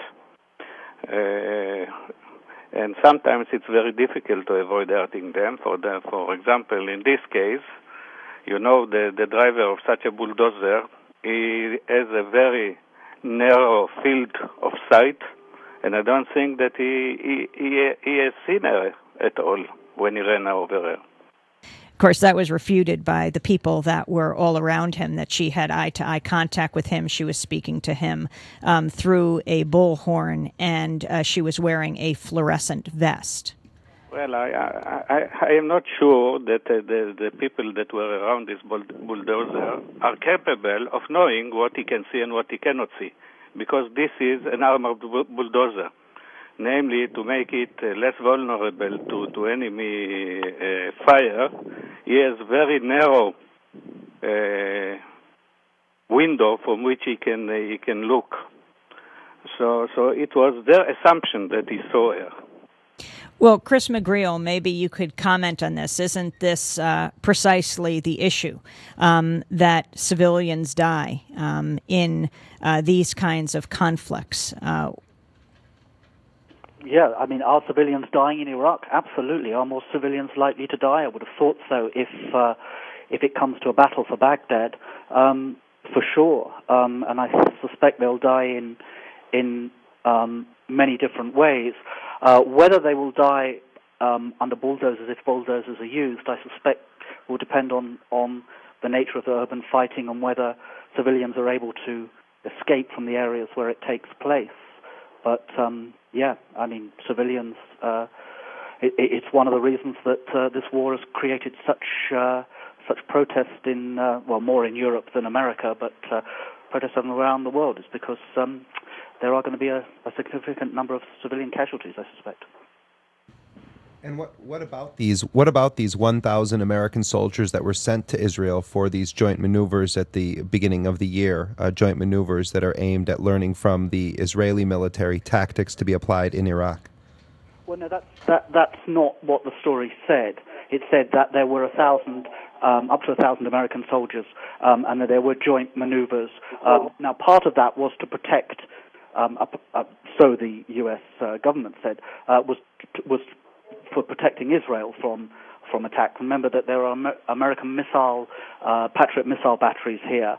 And sometimes it's very difficult to avoid hurting them. For example, in this case, the driver of such a bulldozer, he has a very narrow field of sight, and I don't think that he has seen her at all when he ran over her. Of course, that was refuted by the people that were all around him, that she had eye-to-eye contact with him. She was speaking to him through a bullhorn, and she was wearing a fluorescent vest. Well, I am not sure that the people that were around this bulldozer are capable of knowing what he can see and what he cannot see, because this is an armored bulldozer. Namely, to make it less vulnerable to enemy fire, he has very narrow window from which he can look. So it was their assumption that he saw her. Well, Chris McGreal, maybe you could comment on this. Isn't this precisely the issue, that civilians die in these kinds of conflicts? Yeah, I mean, are civilians dying in Iraq? Absolutely. Are more civilians likely to die? I would have thought so if it comes to a battle for Baghdad, for sure. And I suspect they'll die in many different ways. Whether they will die under bulldozers, if bulldozers are used, I suspect will depend on the nature of the urban fighting and whether civilians are able to escape from the areas where it takes place. But yeah, I mean, civilians. It's one of the reasons that this war has created such such protests in, more in Europe than America, but protests around the world is because there are going to be a significant number of civilian casualties, I suspect. And what about these 1,000 American soldiers that were sent to Israel for these joint maneuvers at the beginning of the year, joint maneuvers that are aimed at learning from the Israeli military tactics to be applied in Iraq? Well, no, that's not what the story said. It said that there were 1,000, up to 1,000 American soldiers, and that there were joint maneuvers. Now, part of that was to protect, so the U.S. Government said, was for protecting Israel from attack. Remember that there are American Patriot missile batteries here.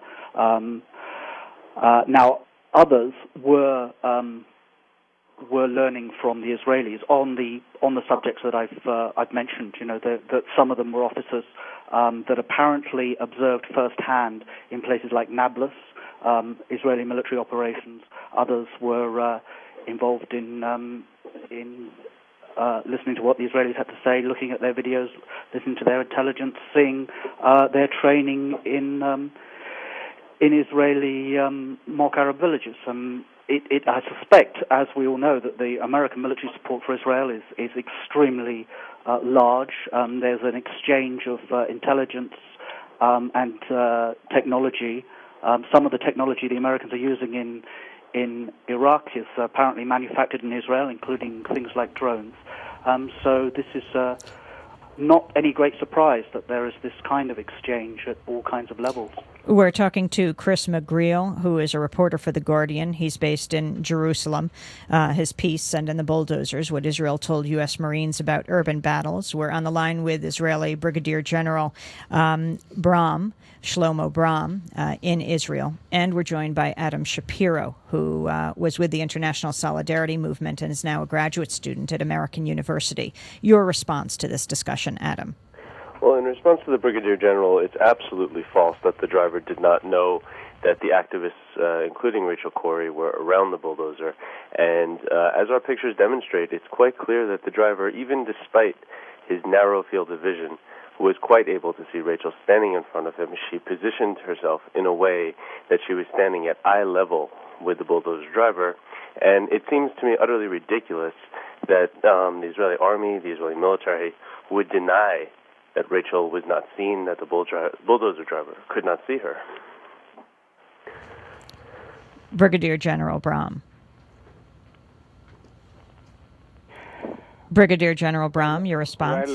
Now, others were learning from the Israelis on the subjects that I've mentioned. You know, that some of them were officers that apparently observed firsthand in places like Nablus, Israeli military operations. Others were involved in listening to what the Israelis had to say, looking at their videos, listening to their intelligence, seeing their training in Israeli mock Arab villages. I suspect, as we all know, that the American military support for Israel is extremely large. There's an exchange of intelligence and technology. Some of the technology the Americans are using in Iraq is apparently manufactured in Israel, including things like drones. So this is not any great surprise that there is this kind of exchange at all kinds of levels. We're talking to Chris McGreal, who is a reporter for The Guardian. He's based in Jerusalem. His piece, Send in the Bulldozers, What Israel Told U.S. Marines About Urban Battles. We're on the line with Israeli Brigadier General Shlomo Bram, in Israel. And we're joined by Adam Shapiro, who was with the International Solidarity Movement and is now a graduate student at American University. Your response to this discussion, Adam? Well, in response to the Brigadier General, it's absolutely false that the driver did not know that the activists, including Rachel Corrie, were around the bulldozer. And as our pictures demonstrate, it's quite clear that the driver, even despite his narrow field of vision, was quite able to see Rachel standing in front of him. She positioned herself in a way that she was standing at eye level with the bulldozer driver. And it seems to me utterly ridiculous that the Israeli army, the Israeli military, would deny that Rachel was not seen, that the bulldozer driver could not see her. Brigadier General Bram. Brigadier General Bram, your response?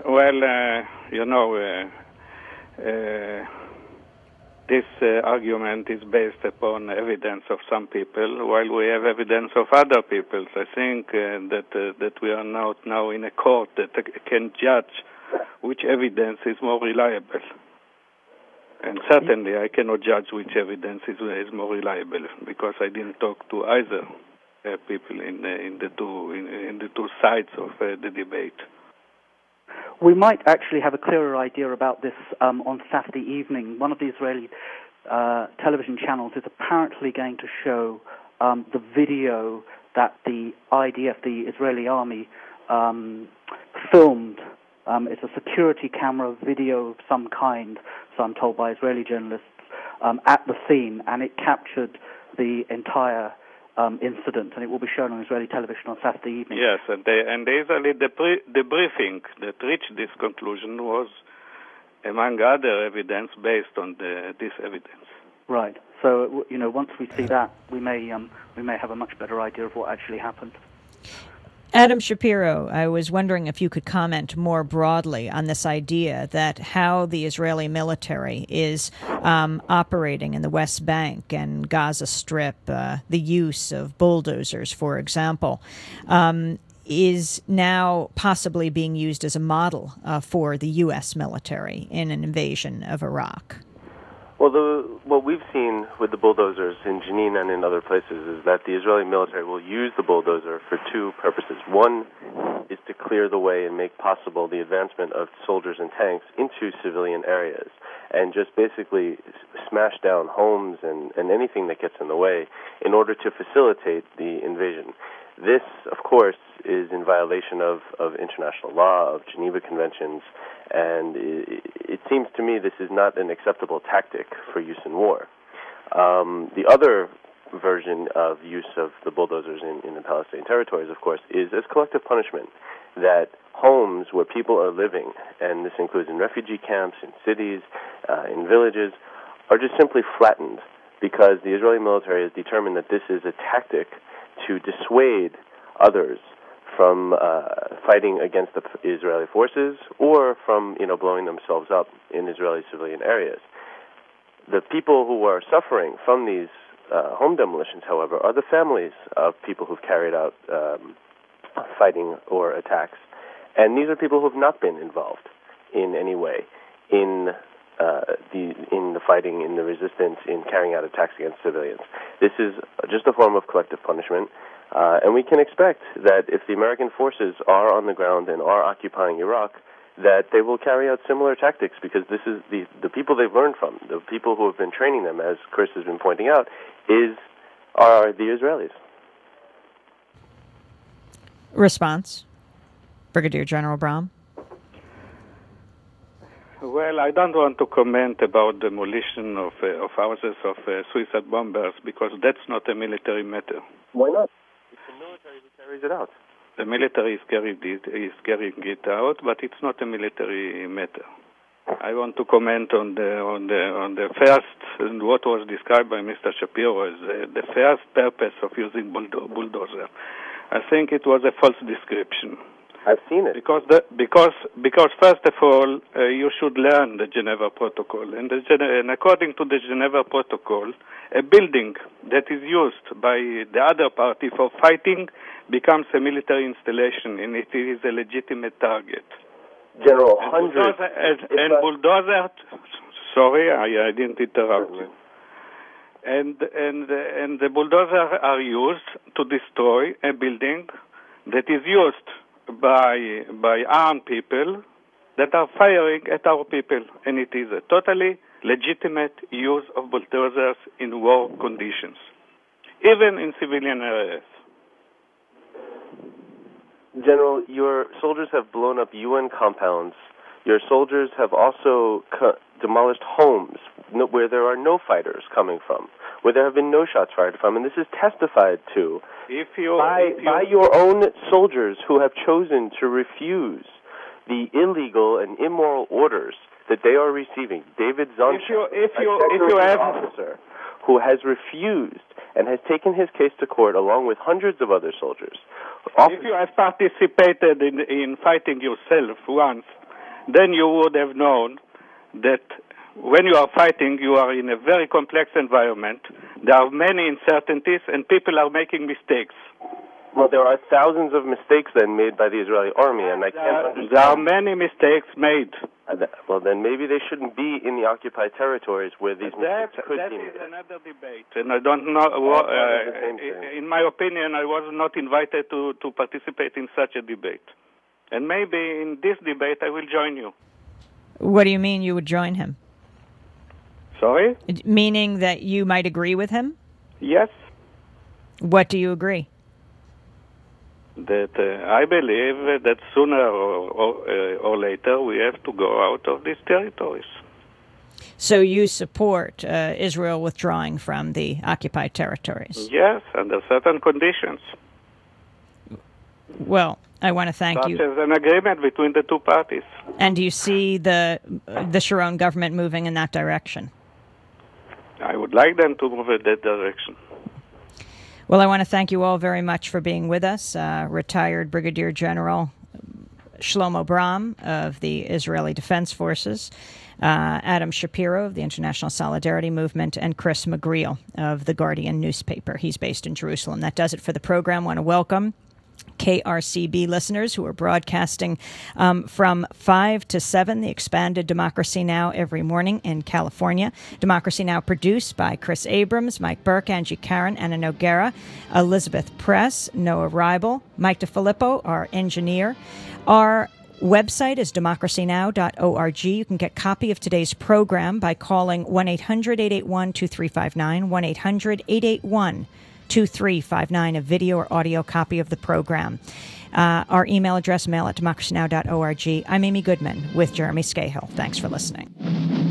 This argument is based upon evidence of some people, while we have evidence of other people. I think that we are now in a court that can judge which evidence is more reliable. And certainly I cannot judge which evidence is more reliable because I didn't talk to either people in the two sides of the debate. We might actually have a clearer idea about this on Saturday evening. One of the Israeli television channels is apparently going to show the video that the IDF, the Israeli army, filmed. It's a security camera video of some kind, so I'm told by Israeli journalists, at the scene, and it captured the entire incident, and it will be shown on Israeli television on Saturday evening. Yes, and the Israeli debriefing that reached this conclusion was, among other evidence, based on this evidence. Right. So, once we see that, we may have a much better idea of what actually happened. Adam Shapiro, I was wondering if you could comment more broadly on this idea that how the Israeli military is operating in the West Bank and Gaza Strip, the use of bulldozers, for example, is now possibly being used as a model for the U.S. military in an invasion of Iraq. Well, what we've seen with the bulldozers in Jenin and in other places is that the Israeli military will use the bulldozer for two purposes. One is to clear the way and make possible the advancement of soldiers and tanks into civilian areas and just basically smash down homes and anything that gets in the way in order to facilitate the invasion. This, of course, is in violation of international law, of Geneva Conventions, and it seems to me this is not an acceptable tactic for use in war. The other version of use of the bulldozers in the Palestinian territories, of course, is as collective punishment, that homes where people are living, and this includes in refugee camps, in cities, in villages, are just simply flattened because the Israeli military has determined that this is a tactic to dissuade others from fighting against the Israeli forces or from, blowing themselves up in Israeli civilian areas. The people who are suffering from these home demolitions, however, are the families of people who've carried out fighting or attacks. And these are people who have not been involved in any way in the fighting, in the resistance, in carrying out attacks against civilians. This is just a form of collective punishment. And we can expect that if the American forces are on the ground and are occupying Iraq, that they will carry out similar tactics, because this is the people they've learned from, the people who have been training them, as Chris has been pointing out, are the Israelis. Response, Brigadier General Brom. Well, I don't want to comment about demolition of houses of suicide bombers, because that's not a military matter. Why not? It's the military who carries it out. The military is carrying it out, but it's not a military matter. I want to comment on the first, and what was described by Mr. Shapiro as the first purpose of using bulldozer. I think it was a false description. I've seen it. Because first of all, you should learn the Geneva Protocol. And according to the Geneva Protocol, a building that is used by the other party for fighting becomes a military installation, and it is a legitimate target. General, bulldozer. Sorry, I didn't interrupt you. And the bulldozers are used to destroy a building that is used by armed people that are firing at our people, and it is a totally legitimate use of bulldozers in war conditions, even in civilian areas. General, your soldiers have blown up UN compounds. Your soldiers have also demolished homes where there are no fighters coming from, where there have been no shots fired from, and this is testified to by your own soldiers who have chosen to refuse the illegal and immoral orders that they are receiving. David Zonshek, a officer who has refused and has taken his case to court along with hundreds of other soldiers. If you have participated in fighting yourself once, then you would have known that when you are fighting, you are in a very complex environment. There are many uncertainties, and people are making mistakes. Well, there are thousands of mistakes then made by the Israeli army, and I can't understand. There are many mistakes made. Well, then maybe they shouldn't be in the occupied territories where these mistakes could be made. That is another debate, and I don't know. In my opinion, I was not invited to participate in such a debate. And maybe in this debate I will join you. What do you mean you would join him? Sorry? Meaning that you might agree with him? Yes. What do you agree? That I believe that sooner or later we have to go out of these territories. So you support Israel withdrawing from the occupied territories? Yes, under certain conditions. Well, I want to thank you. Such as an agreement between the two parties. And do you see the Sharon government moving in that direction? I would like them to move in that direction. Well, I want to thank you all very much for being with us. Retired Brigadier General Shlomo Brom of the Israeli Defense Forces, Adam Shapiro of the International Solidarity Movement, and Chris McGreal of The Guardian newspaper. He's based in Jerusalem. That does it for the program. I want to welcome KRCB listeners who are broadcasting from 5 to 7, the expanded Democracy Now! Every morning in California. Democracy Now! Produced by Chris Abrams, Mike Burke, Angie Karen, Anna Noguera, Elizabeth Press, Noah Reibel, Mike DeFilippo, our engineer. Our website is democracynow.org. You can get a copy of today's program by calling 1-800-881-2359, 1-800-881-2359. 888-2359, a video or audio copy of the program. Our email address, mail@democracynow.org. I'm Amy Goodman with Jeremy Scahill. Thanks for listening.